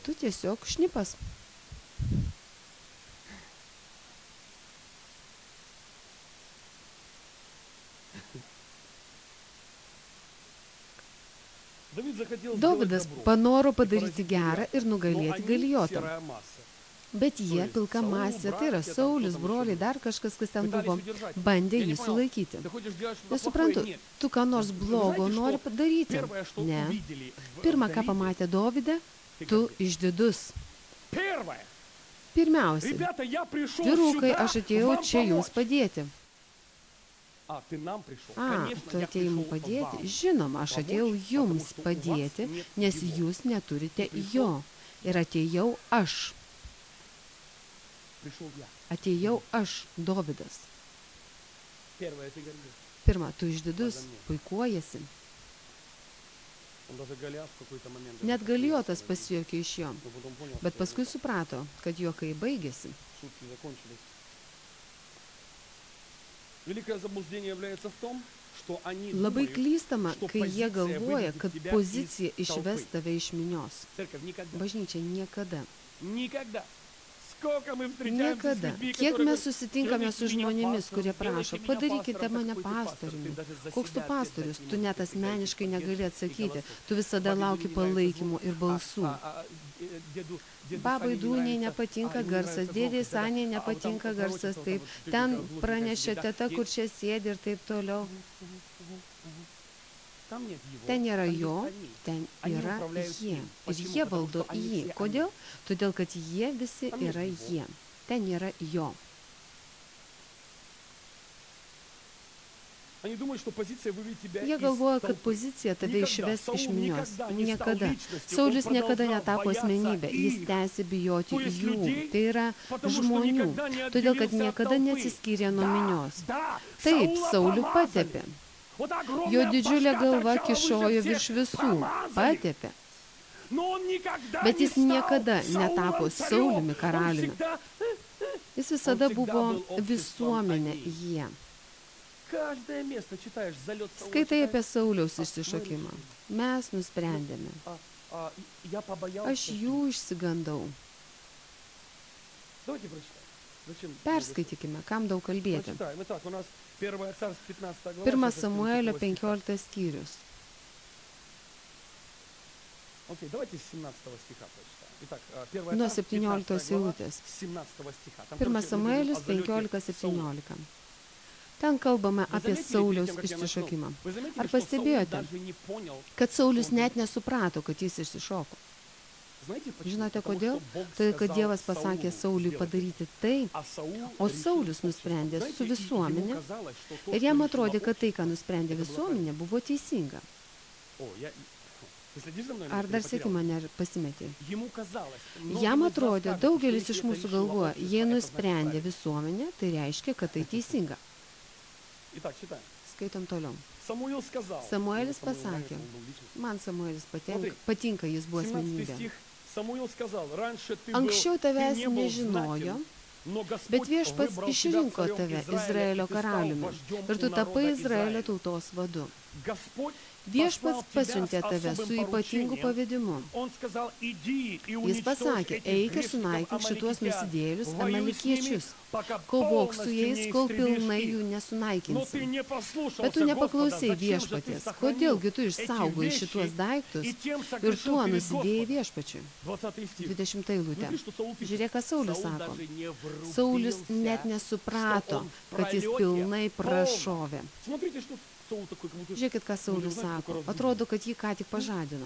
Tu tiesiog šnipas. Dovydas panoro padaryti gerą ir nugalėti Galijotą. Bet jie, pilka masė, tai yra Saulis, broliai, dar kažkas, kas ten buvo, bandė jį sulaikyti. Nesuprantu, tu ką nors blogo nori padaryti? Ne. Pirma, ką pamatė Dovydą, tu išdidus. Pirmiausia, vyrukai, aš atėjau čia jums padėti. Tu atėjai mums padėti? Žinoma, aš atėjau jums padėti, nes jūs neturite jo. Ir atėjau aš. Atėjau aš, Dovydas. Pirma, tu išdidus, puikuojasi. Net Galijotas pasijuokė iš jo, bet paskui suprato, kad juokai baigėsi. Labai klystama, kai jie galvoja, kad pozicija išves tave iš minios. Bažnyčia niekada. Niekada. Kiek mes susitinkame su žmonėmis, kurie prašo, padarykite mane pastoriumi. Koks tu pastorius? Tu net asmeniškai negali atsakyti. Tu visada lauki palaikymų ir balsų. Babai Dūniai nepatinka garsas, dėdei Saniai nepatinka garsas, taip. Ten pranešė teta, kur čia sėdi ir taip toliau. Ten nėra jo, ten yra jie. Ir jie valdo jį. Kodėl? Todėl, kad jie visi yra jie. Ten nėra jo. Jie galvoja, kad pozicija tave išves iš minios. Niekada. Saulius niekada netapo asmenybė. Jis tęsė bijoti jų. Tai yra žmonių. Todėl, kad niekada neatsiskyrė nuo minios. Taip, Saulių patepė. Jo didžiulė galva kišojo virš visų. Patepė. Bet jis niekada netapo Sauliumi karaliumi. Jis visada buvo visuomenė jie. Skaitai apie Sauliaus išsišokimą. Mes nusprendėme. Aš jų išsigandau. Perskaitykime, kam daug kalbėti. 1 Samuelio 15 skyrius. Nuo 17 eilutės. 1 Samuelis 15:17. Ten kalbame apie Sauliaus išsišokimą. Ar pastebėjote, kad Saulius net nesuprato, kad jis išsišoko? Žinote kodėl? Todėl, kad Dievas pasakė Sauliui padaryti tai, o Saulius nusprendė su visuomenė ir jam atrodė, kad tai, ką nusprendė visuomenė, buvo teisinga. Ar dar sėki mane pasimetė? Jam atrodė, daugelis iš mūsų galvoja, jei nusprendė visuomenė, tai reiškia, kad tai teisinga. Skaitom toliau. Samuelis pasakė, man Samuelis patinka, jis buvo asmenybė. Anksčiau tavęs nežinojo, bet Viešpats išrinko tave Izraelio karaliumi ir tu tapai Izraelio tautos vadu. Viešpats pasiuntė tave su ypatingu pavedimu. Jis pasakė, eik ir sunaikink šituos nusidėjėlius amalekiečius. Kovok su jais, kol pilnai jų nesunaikinsi. Bet tu nepaklausei Viešpaties. Kodėlgi tu išsaugojai šituos daiktus ir tuo nusidėjai Viešpačiui? 20 eilutė. Žiūrėk, ką Saulius sako. Saulius net nesuprato, kad jis pilnai prašovė. Žiūrėkit, ką Saulius sako. Atrodo, kad jį ką tik pažadino.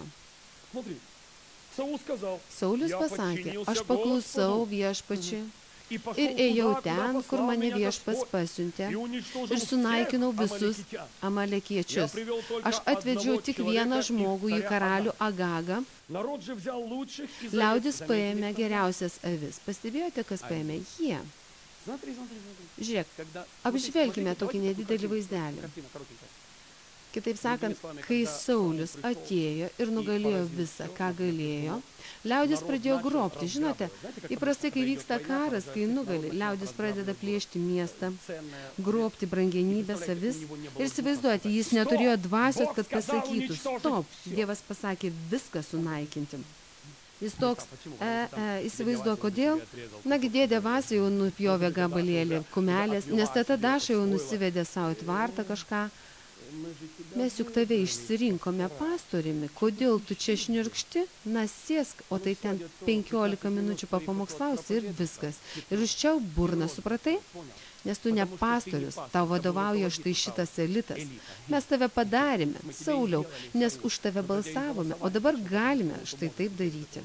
Saulius pasakė, aš paklusau Viešpačiui ir ėjau ten, kur mane Viešpats pasiuntė ir sunaikinau visus amalekiečius. Aš atvedžiau tik vieną žmogų į karalių Agagą. Liaudis paėmė geriausias avis. Pastebėjote, kas paėmė? Jie. Žiūrėk, apžvelgime tokį nedidelį vaizdelį. Kitaip sakant, kai Saulius atėjo ir nugalėjo visą, ką galėjo, liaudis pradėjo grobti. Žinote, įprastai, kai vyksta karas, kai nugali, liaudis pradeda plėšti miestą, grobti brangenybės avis. Ir įsivaizduojate, jis neturėjo dvasios, kad pasakytų, stop, Dievas pasakė viską sunaikinti. Jis toks, įsivaizduoja, kodėl? Nagi dėdė Vasė jau nupjovė gabalėlį kumelės, nes tata Daša jau nusivedė savo į tvartą kažką. Mes juk tave išsirinkome pastoriumi. Kodėl tu čia šnirkšti? Na, sėsk, o tai ten 15 minučių papamokslausi ir viskas. Ir užčiau burną, supratai? Nes tu ne pastorius, tau vadovauja štai šitas elitas. Mes tave padarėme, Sauliau, nes už tave balsavome, o dabar galime štai taip daryti.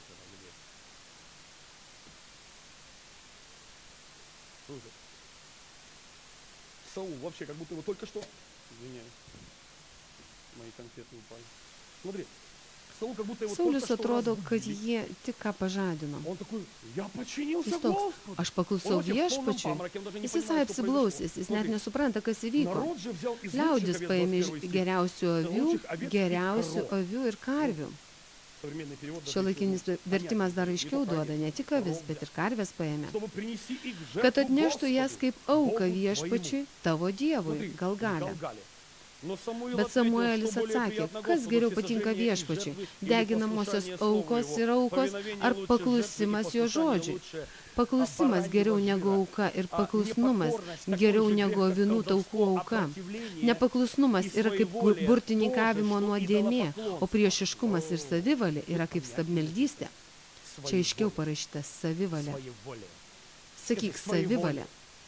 Саул вообще как будто его только что... Извиняюсь, мои конфеты упали. Смотри, Саул как будто его Saulius только что atrodo, kad jie tik ką pažadino. Он такой, я подчинился Jis toks, Господу. aš paklusau viešpačiui. Jis visai apsiblausęs, jis net nesupranta, kas įvyko. Народ же взял из Liaudis лучших овец, paėmė 21 стих. geriausių avių ir karvių. Современный перевод даже Šiuolaikinis еще vertimas dar aiškiau duoda, ne tik avis, bet ir karvės paėmė. чтобы принести их в Kad жертву atneštų jas Господу, kaip auką Богу viešpačiui, tavo dievui, Смотри, Galgale. Галгале. Но Самуил Bet ответил, Samuelis что более atsakė, приятно kas Господу geriau все patinka сожжения и viešpačiui, жертвы, или deginamosios послушание Слову aukos Его, ir aukos, повиновение ar лучше paklusimas жертвы, jo и послушание žodžiui. лучше Paklusimas geriau negu auka ir paklusnumas geriau negu avinų taukų auka. Nepaklusnumas yra kaip burtininkavimo nuodėmė, o priešiškumas ir savivalė yra kaip stabmeldystė. Čia aiškiau parašyta savivalė. Sakyk savivalė.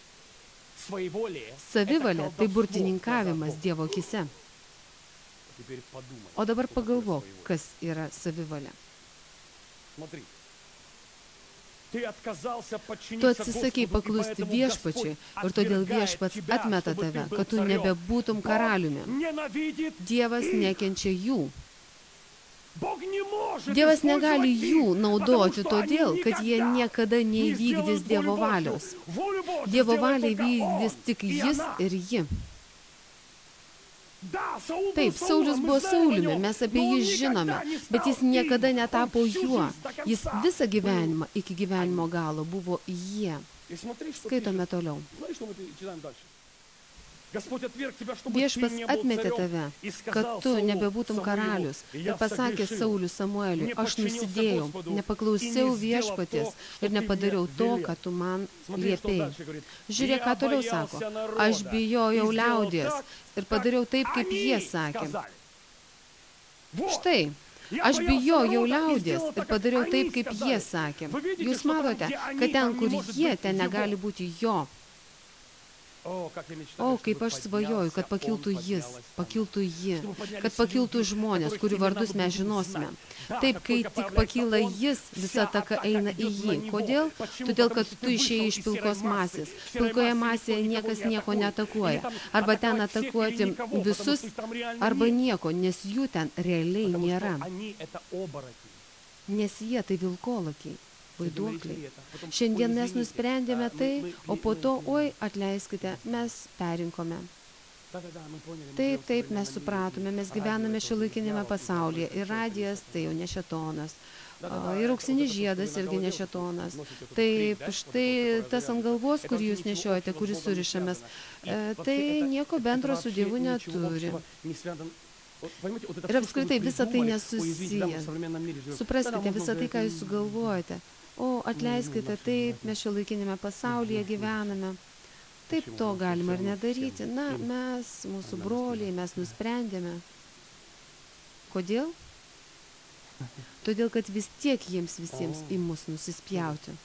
Savivalė tai burtininkavimas Dievo akise. O dabar pagalvok, kas yra savivalė. Tu atsisakei paklusti viešpačiui ir todėl viešpats atmeta tave, kad tu nebebūtum karaliumi. Dievas nekenčia jų. Dievas negali jų naudoti todėl, kad jie niekada neįvykdys Dievo valios. Dievo valią įvykdys tik jis ir ji. Taip, Saulius buvo Sauliumi, mes apie jį žinome, bet jis niekada netapo juo. Jis visą gyvenimą iki gyvenimo galo buvo jie. Skaitome toliau. Viešpats atmetė tave, kad tu nebebūtum karalius ir pasakė Sauliui Samueliui, aš nusidėjau, nepaklausiau viešpaties ir nepadariau to, ką tu man liepėjai. Žiūrėk, ką toliau sako, aš bijojau liaudies ir padariau taip, kaip jie sakė. Štai, aš bijojau liaudies ir padariau taip, kaip jie sakė. Jūs matote, kad ten, kur jie, ten negali būti jo. O, kaip aš svajoju, kad pakiltų jis, pakiltų ji, kad pakiltų žmonės, kurių vardus mes žinosime. Taip, kai tik pakyla jis, visa taka eina į jį. Kodėl? Todėl, kad tu išėjai iš pilkos masės. Pilkoje masėje niekas nieko neatakuoja. Arba ten atakuoti visus, arba nieko, nes jų ten realiai nėra. Nes jie tai vilkolakiai. Vaiduokliai. Šiandien mes nusprendėme tai, o po to, oi, atleiskite, mes perinkome. Taip, mes supratome, mes gyvename šiuolaikinėme pasaulyje. Ir radijas, tai jau ne šėtonas. Ir auksinis žiedas irgi ne šėtonas. Taip, štai tas ant galvos, kurį jūs nešiojate, kuris surišamas, tai nieko bendro su Dievu neturi. Ir apskritai visą tai nesusiję. Supraskite, visą tai, ką jūs sugalvojate. O, atleiskite, taip, mes šiuolaikinėme pasaulyje gyvename. Taip, to galima ir nedaryti. Na, mes, mūsų broliai, mes nusprendėme. Kodėl? Todėl, kad vis tiek jiems visiems į mus nusispjauti.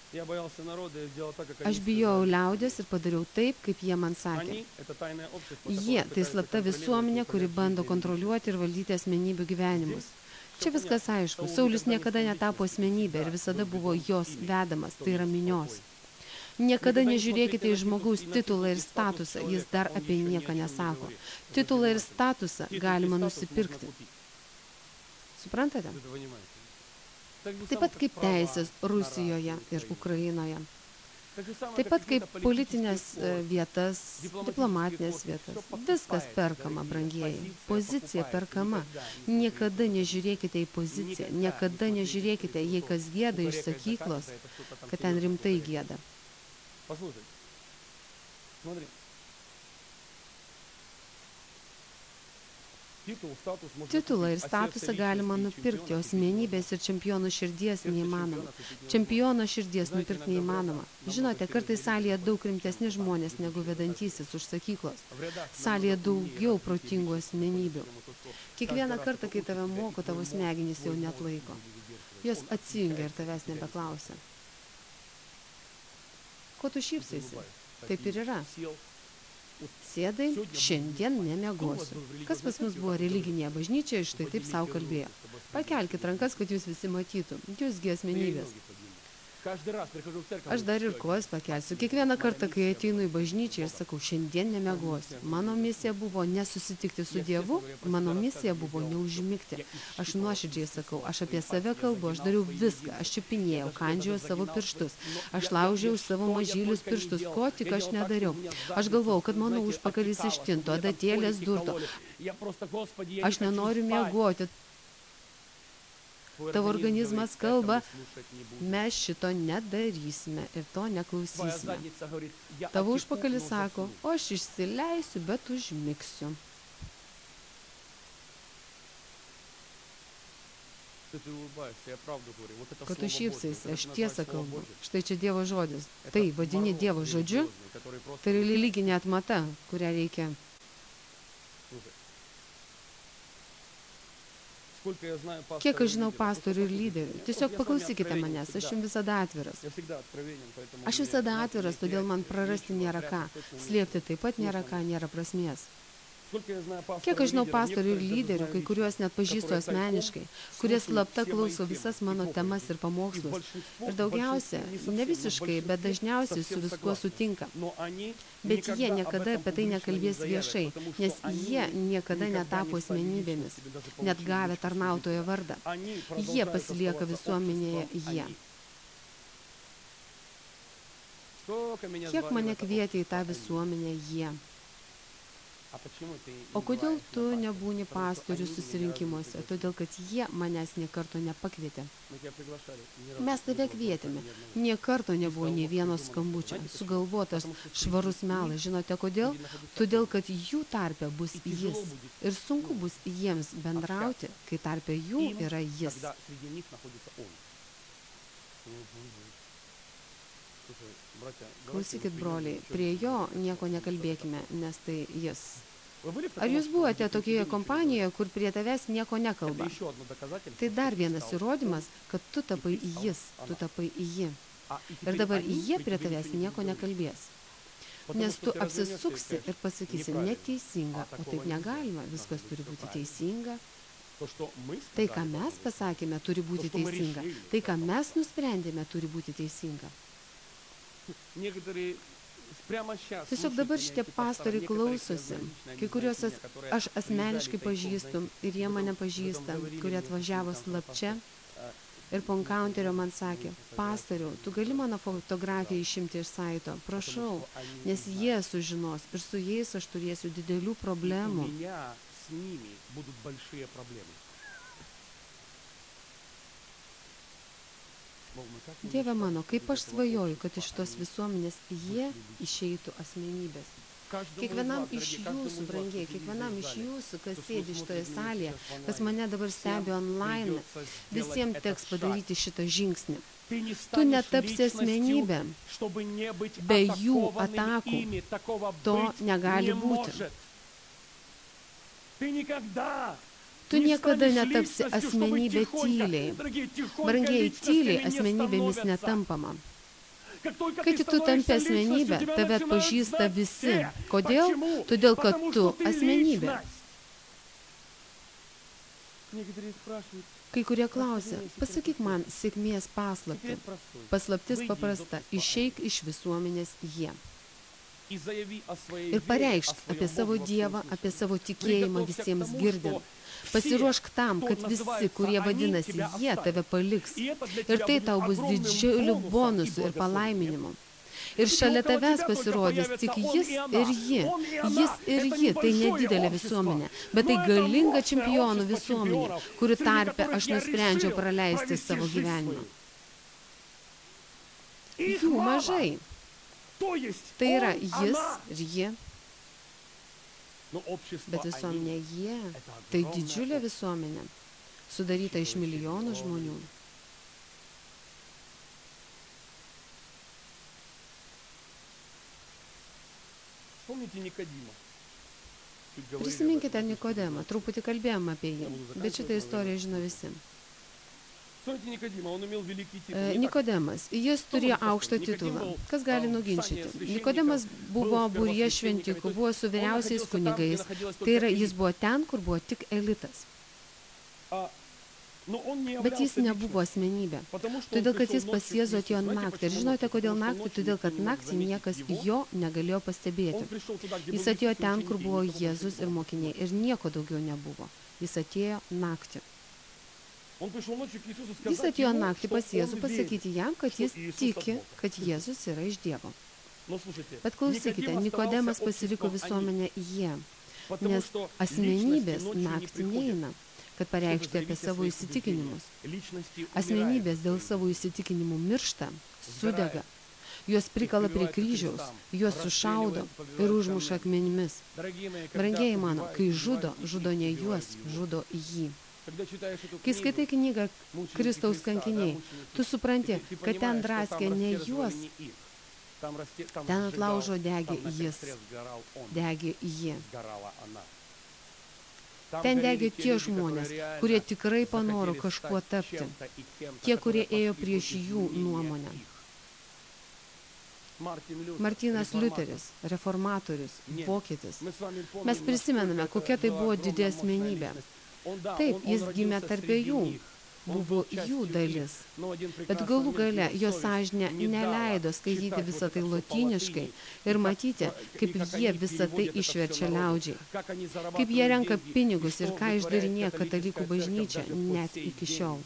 Aš bijojau liaudės ir padariau taip, kaip jie man sakė. Jie, tai slapta visuomenė, kuri bando kontroliuoti ir valdyti asmenybių gyvenimus. Čia viskas aišku. Saulius niekada netapo asmenybė ir visada buvo jos vedamas, tai yra minios. Niekada nežiūrėkite į žmogaus titulą ir statusą, jis dar apie nieką nesako. Titulą ir statusą galima nusipirkti. Suprantate? Taip pat kaip teisės Rusijoje ir Ukrainoje. Taip pat kaip politinės vietas, diplomatinės vietas. Viskas perkama, brangieji. Pozicija perkama. Niekada nežiūrėkite į poziciją. Niekada nežiūrėkite, jei kas gieda iš sakyklos, kad ten rimtai gieda. Titulą ir statusą galima nupirkti, o asmenybės ir čempionų širdies neįmanoma. Čempiono širdies nupirkti neįmanoma. Žinote, kartais salėje daug rimtesni žmonės negu vedantysis už sakyklos. Salėje daugiau protingų asmenybių. Kiekvieną kartą, kai tave moko, tavo smegenys jau neatlaiko. Jos atsijungia ir tavęs nebeklausia. Ko tu šypsaisi? Taip ir yra. Sėdai, šiandien nemiegosiu. Kas pas mus buvo religinėje bažnyčioje, štai taip savo kalbėjo. Pakelkit rankas, kad jūs visi matytų. Jūsgi asmenybės. Aš dar ir kojas pakelsiu. Kiekvieną kartą, kai ateinu į bažnyčią ir sakau, šiandien nemiegosiu. Mano misija buvo nesusitikti su Dievu, mano misija buvo neužmigti. Aš nuoširdžiai sakau, aš apie save kalbu, aš dariau viską, aš čiupinėjau, kandžiau savo pirštus, aš laužiau savo mažylius pirštus, ko tik aš nedariau. Aš galvojau, kad mano užpakalis ištinto, adatėlės durto. Aš nenoriu miegoti. Tavo organizmas kalba, mes šito nedarysime ir to neklausysime. Tavo užpakalis sako, o aš išsileisiu, bet užmigsiu. Kad tu šypsaisi, aš tiesą kalbu. Štai čia Dievo žodis. Tai vadini Dievo žodžiu, tai religinė atmata, kurią reikia. Kiek aš žinau pastorių ir lyderių, tiesiog paklausykite manęs, aš jums visada atviras. Aš visada atviras, todėl man prarasti nėra ką, slėpti taip pat nėra ką, nėra prasmės. Kiek aš žinau pastorių ir lyderių, kai kuriuos net pažįstu asmeniškai, kurie slapta klauso visas mano temas ir pamokslus. Ir daugiausia, ne visiškai, bet dažniausiai su viskuo sutinka. Bet jie niekada apie tai nekalbės viešai, nes jie niekada netapo asmenybėmis, net gavę tarnautojo vardą. Jie pasilieka visuomenėje jie. Kiek mane kvietė į tą visuomenę jie? O kodėl tu nebūni pastorių susirinkimuose? Todėl, kad jie manęs nė karto nepakvietė. Mes tave kvietėme. Nė karto nebuvo nė vieno skambučio. Sugalvotas švarus melas. Žinote kodėl? Todėl, kad jų tarpe bus jis. Ir sunku bus jiems bendrauti, kai tarpe jų yra jis. Klausykit, broliai, prie jo nieko nekalbėkime, nes tai jis. Ar jūs buvote tokioje kompanijoje, kur prie tavęs nieko nekalba? Tai dar vienas įrodymas, kad tu tapai jis, tu tapai ji. Ir dabar jie prie tavęs nieko nekalbės. Nes tu apsisuksi ir pasakysi neteisinga, o taip negalima, viskas turi būti teisinga. Tai, ką mes pasakėme, turi būti teisinga. Tai, ką mes nusprendėme, turi būti teisinga. Tiesiog dabar šitie pastoriai klausosi, kai kuriuos aš asmeniškai pažįstu ir jie mane pažįsta, kurie atvažiavo slapčia ir po encounterio man sakė, pastoriau, tu gali mano fotografiją išimti iš saito, prašau, nes jie sužinos ir su jais aš turėsiu didelių problemų. Dieve mano, kaip aš svajoju, kad iš tos visuomenės jie išeitų asmenybės. Kiekvienam iš jūsų, brangiai, kiekvienam iš jūsų, kas sėdi šitoje salėje, kas mane dabar stebi online, visiems teks padaryti šitą žingsnį. Tu netapsi asmenybę, be jų atakų. To negali būti. Tu niekada netapsi asmenybė tyliai. Brangiai, tyliai asmenybėmis netampama. Kai tik tu tampi asmenybę, tave atpažįsta visi. Kodėl? Todėl, kad tu asmenybė. Kai kurie klausia, pasakyk man sėkmės paslaptį. Paslaptis paprasta, išeik iš visuomenės jie. Ir pareikšk apie savo Dievą, apie savo tikėjimą visiems girdint. Pasiruošk tam, kad visi, kurie vadinasi jie, tave paliks. Ir tai tau bus didžiuliu bonusu ir palaiminimu. Ir šalia tavęs pasirodys tik jis ir ji. Jis ir ji, tai nedidelė visuomenė, bet tai galinga čempionų visuomenė, kuri tarpe aš nusprendžiau praleisti savo gyvenimą. Jų mažai. Tai yra jis ir ji. Bet visuomenė jie, tai didžiulė visuomenė, sudaryta iš milijonų žmonių. Prisiminkite Nikodemą, truputį kalbėjom apie jį, bet šitą istoriją žino visi. Nikodemas, jis turėjo aukštą titulą. Kas gali nuginčyti? Nikodemas buvo būryje šventikų, buvo su vyriausiais kunigais. Tai yra, jis buvo ten, kur buvo tik elitas. Bet jis nebuvo asmenybė, todėl kad jis pas Jėzų atėjo naktį. Ir žinote, kodėl naktį? Todėl kad naktį niekas jo negalėjo pastebėti. Jis atėjo ten, kur buvo Jėzus ir mokiniai, ir nieko daugiau nebuvo. Jis atėjo naktį. Jis atėjo naktį pas Jėzų pasakyti jam, kad jis tiki, kad Jėzus yra iš Dievo. Bet klausykite, Nikodemas pasiliko visuomenę jie, nes asmenybės naktį neina, kad pareikšti apie savo įsitikinimus. Asmenybės dėl savo įsitikinimų miršta, sudega. Juos prikala prie kryžiaus, juos sušaudo ir užmuša akmenimis. Brangieji mano, kai žudo ne juos, žudo jį. Kai skaitai knygą Kristaus kankiniai, tu supranti, kad ten draskė ne juos, ten ant laužo degė jis, degė jie. Ten degė tie žmonės, kurie tikrai panoro kažkuo tapti, tie, kurie ėjo prieš jų nuomonę. Martynas Liuteris, reformatorius, vokietis. Mes prisimename, kokia tai buvo didė asmenybė. Taip, jis gimė tarp jų, buvo jų dalis. Bet galų gale jo sąžinė neleido skaityti visą tai lotyniškai ir matyti, kaip jie visą tai išverčia liaudžiai. Kaip jie renka pinigus ir ką išdarinėja katalikų bažnyčia net iki šiol.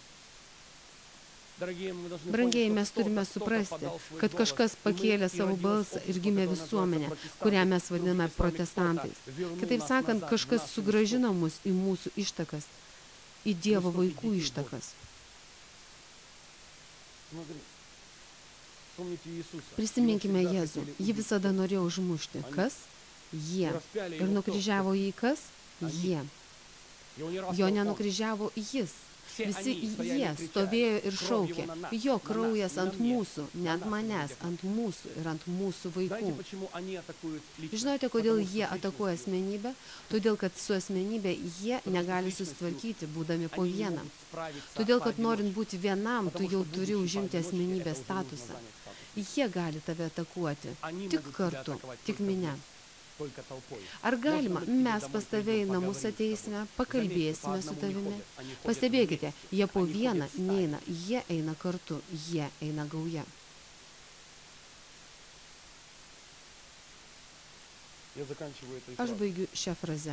Brangieji, mes turime suprasti, kad kažkas pakėlė savo balsą ir gimė visuomenę, kurią mes vadiname protestantais. Kitaip sakant, kažkas sugrąžino mus į mūsų ištakas, į Dievo vaikų ištakas. Prisiminkime Jėzų. Jį visada norėjo užmušti. Kas? Jie. Ir nukryžiavo jį kas? Jie. Jo nenukryžiavo jis. Visi jie stovėjo ir šaukė, jo kraujas ant mūsų, ne ant manęs, ant mūsų ir ant mūsų vaikų. Žinote, kodėl jie atakuoja asmenybę? Todėl, kad su asmenybė jie negali susitvarkyti, būdami po vieną. Todėl, kad norint būti vienam, tu jau turi užimti asmenybės statusą. Jie gali tave atakuoti, tik kartu, tik minia. Ar galima, mes pas tave į namus ateisime, pakalbėsime su tavimi? Pastebėkite, jie po vieną neina, jie eina kartu, jie eina gauja. Aš baigiu šią frazę.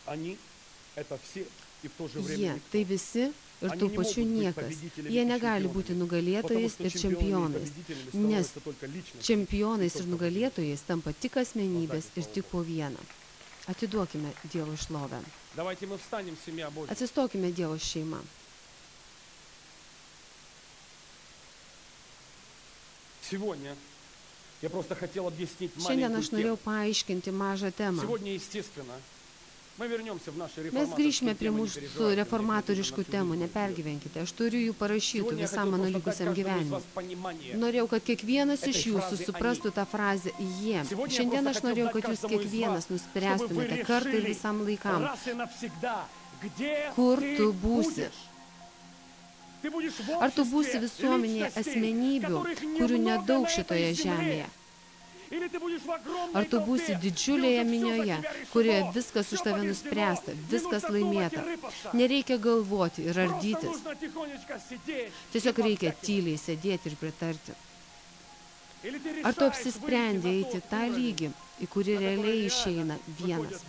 Jie, tai visi ir tuo pačiu niekas. Jie negali būti nugalėtojais ir čempionais, nes čempionais ir nugalėtojais tampa tik asmenybės ir tik po vieną. Atiduokime Dievo šlovę. Atsistokime Dievo šeima. Šiandien aš norėjau paaiškinti mažą temą. Mes grįžime prie mūsų reformatoriškų temų, nepergyvenkite. Aš turiu jų parašytų visam mano likusiam gyvenimui. Norėjau, kad kiekvienas iš jūsų suprastų tą frazę jie. Šiandien aš norėjau, kad jūs kiekvienas nuspręstumėte kartą ir visam laikam. Kur tu būsi? Ar tu būsi visuomenėje asmenybių, kurių nedaug šitoje žemėje? Ar tu būsi didžiulėje minioje, kurioje viskas už tave nuspręsta, viskas laimėta. Nereikia galvoti ir ardytis. Tiesiog reikia tyliai sėdėti ir pritarti. Ar tu apsisprendė eiti tą lygį, į kurį realiai išeina vienas?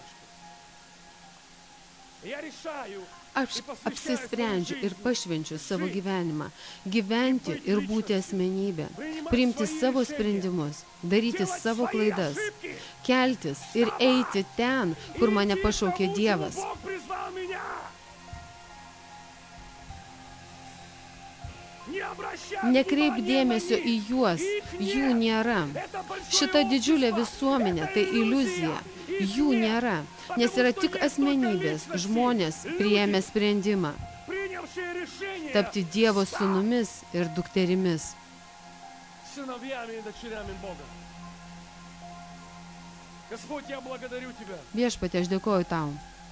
Aš apsisprendžiu ir pašvenčiu savo gyvenimą, gyventi ir būti asmenybė, priimti savo sprendimus, daryti savo klaidas, keltis ir eiti ten, kur mane pašaukė Dievas. Nekreip dėmesio į juos, jų nėra. Šita didžiulė visuomenė tai iliuzija. Jų nėra, nes yra tik asmenybės, žmonės priėmė sprendimą tapti Dievo sūnumis ir dukterimis. Viešpatie, aš dėkoju tau.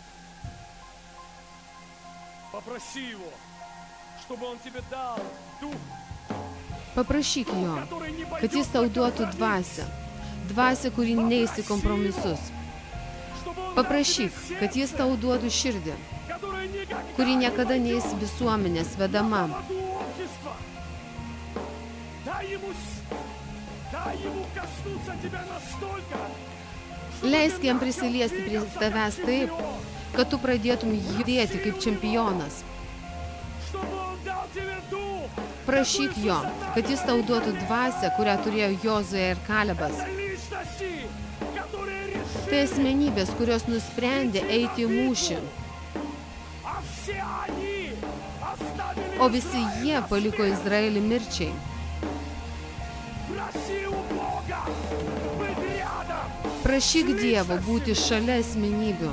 Paprašyk jo, kad jis tau duotų dvasią, kuri neis į kompromisus. Paprašyk, kad jis tau duotų širdį, kuri niekada neis visuomenės vedama. Leisk jam prisiliesti prie tavęs taip, kad tu pradėtum judėti kaip čempionas. Prašyk jo, kad jis tau duotų dvasią, kurią turėjo Jozuė ir Kalebas. Tai asmenybės, kurios nusprendė eiti į mūšį. O visi jie paliko Izraelį mirčiai. Prašyk Dievo būti šalia asmenybių.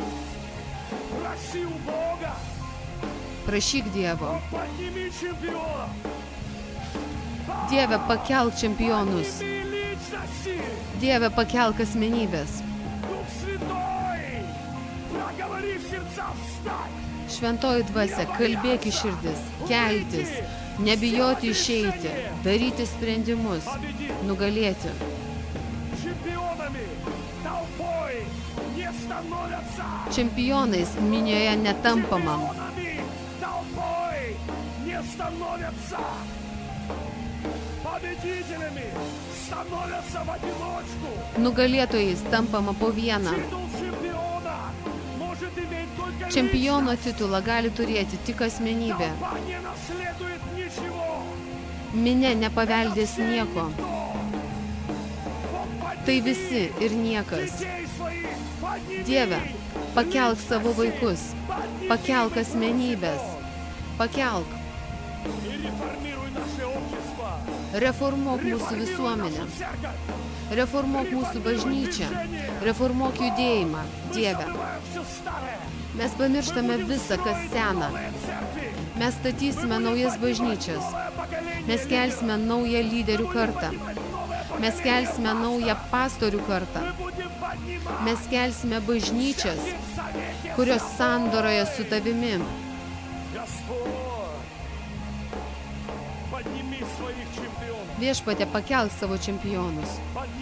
Prašyk Dievo. Dieve, pakelk čempionus. Dieve, pakelk asmenybės. Šventoji dvasia, kalbėk į širdis, keltis, nebijoti išeiti, daryti sprendimus, nugalėti. Čempionais minioje netampama. Nugalėtojais tampama po vieną. Čempiono titulą gali turėti tik asmenybė. Minia nepaveldės nieko. Tai visi ir niekas. Dieve, pakelk savo vaikus, pakelk asmenybės, pakelk. Reformuok mūsų visuomenę, reformuok mūsų bažnyčią, reformuok judėjimą, Dieve. Mes pamirštame visą, kas sena. Mes statysime naujas bažnyčias. Mes kelsime naują lyderių kartą. Mes kelsime naują pastorių kartą. Mes kelsime bažnyčias, kurios sandoroje su tavimi. Viešpatie, pakelk savo čempionus.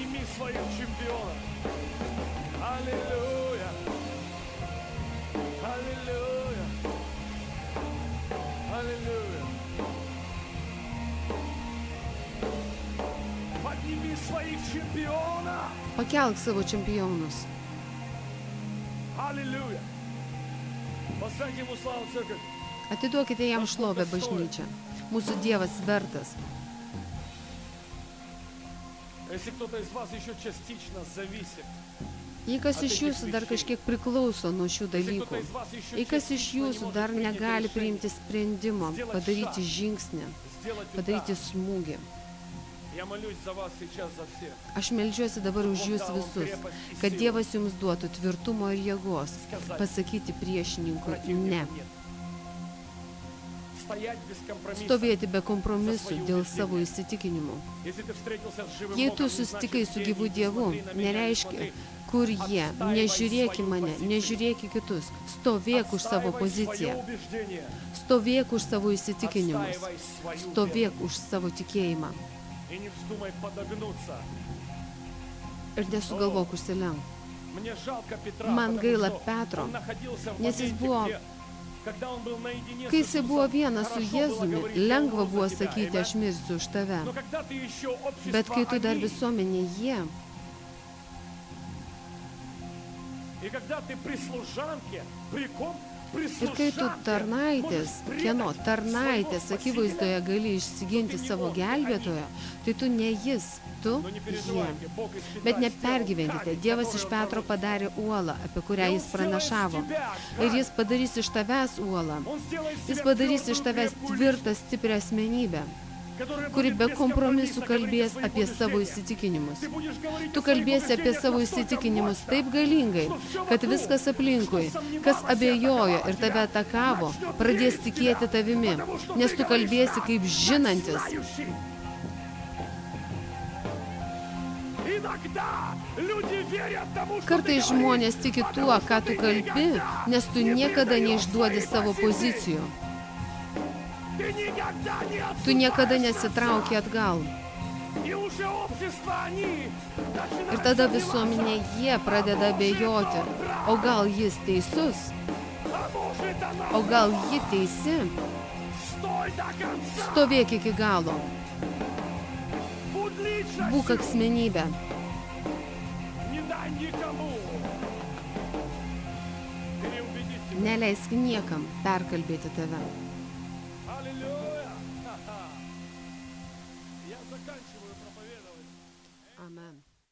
Pakelk savo čempionus. Atiduokite jam šlovę bažnyčią. Mūsų Dievas vertas. Jei kas iš jūsų dar kažkiek priklauso nuo šių dalykų, jei kas iš jūsų dar negali priimti sprendimo, padaryti žingsnį, padaryti smūgį, aš meldžiuosi dabar už jūs visus, kad Dievas jums duotų tvirtumo ir jėgos pasakyti priešininkui ne. Stovėti be kompromisų dėl savo įsitikinimų. Jei tu susitikai su gyvu Dievu, nereiškia, kur jie, nežiūrėk į mane, nežiūrėk į kitus, stovėk už savo poziciją, stovėk už savo įsitikinimus, stovėk už savo tikėjimą. Ir nesugalvok užsilenk. Man gaila Petro, nes jis buvo, kai jisai buvo vienas su Jėzumi, lengva buvo sakyti, aš mirsiu už tave. Bet kai tu dar visuomenėje, ir kai tu tarnaitės, kieno tarnaitės akivaizdoje gali išsiginti savo gelbėtojo, tai tu ne jis, tu jie. Bet nepergyvenkite, Dievas iš Petro padarė uolą, apie kurią jis pranašavo. Ir jis padarys iš tavęs uolą. Jis padarys iš tavęs tvirtą, stiprią asmenybę. kuri be kompromisų kalbės apie savo įsitikinimus. Tu kalbėsi apie savo įsitikinimus taip galingai, kad viskas aplinkui, kas abejojo ir tave atakavo, pradės tikėti tavimi, nes tu kalbėsi kaip žinantis. Kartais žmonės tiki tuo, ką tu kalbi, nes tu niekada neišduodi savo pozicijų. Tu niekada nesitrauki atgal. Ir tada visuomenė jie pradeda abejoti, o gal jis teisus, o gal ji teisi. Stovėk iki galo. Būk asmenybė. Neleisk niekam perkalbėti tave. Amen.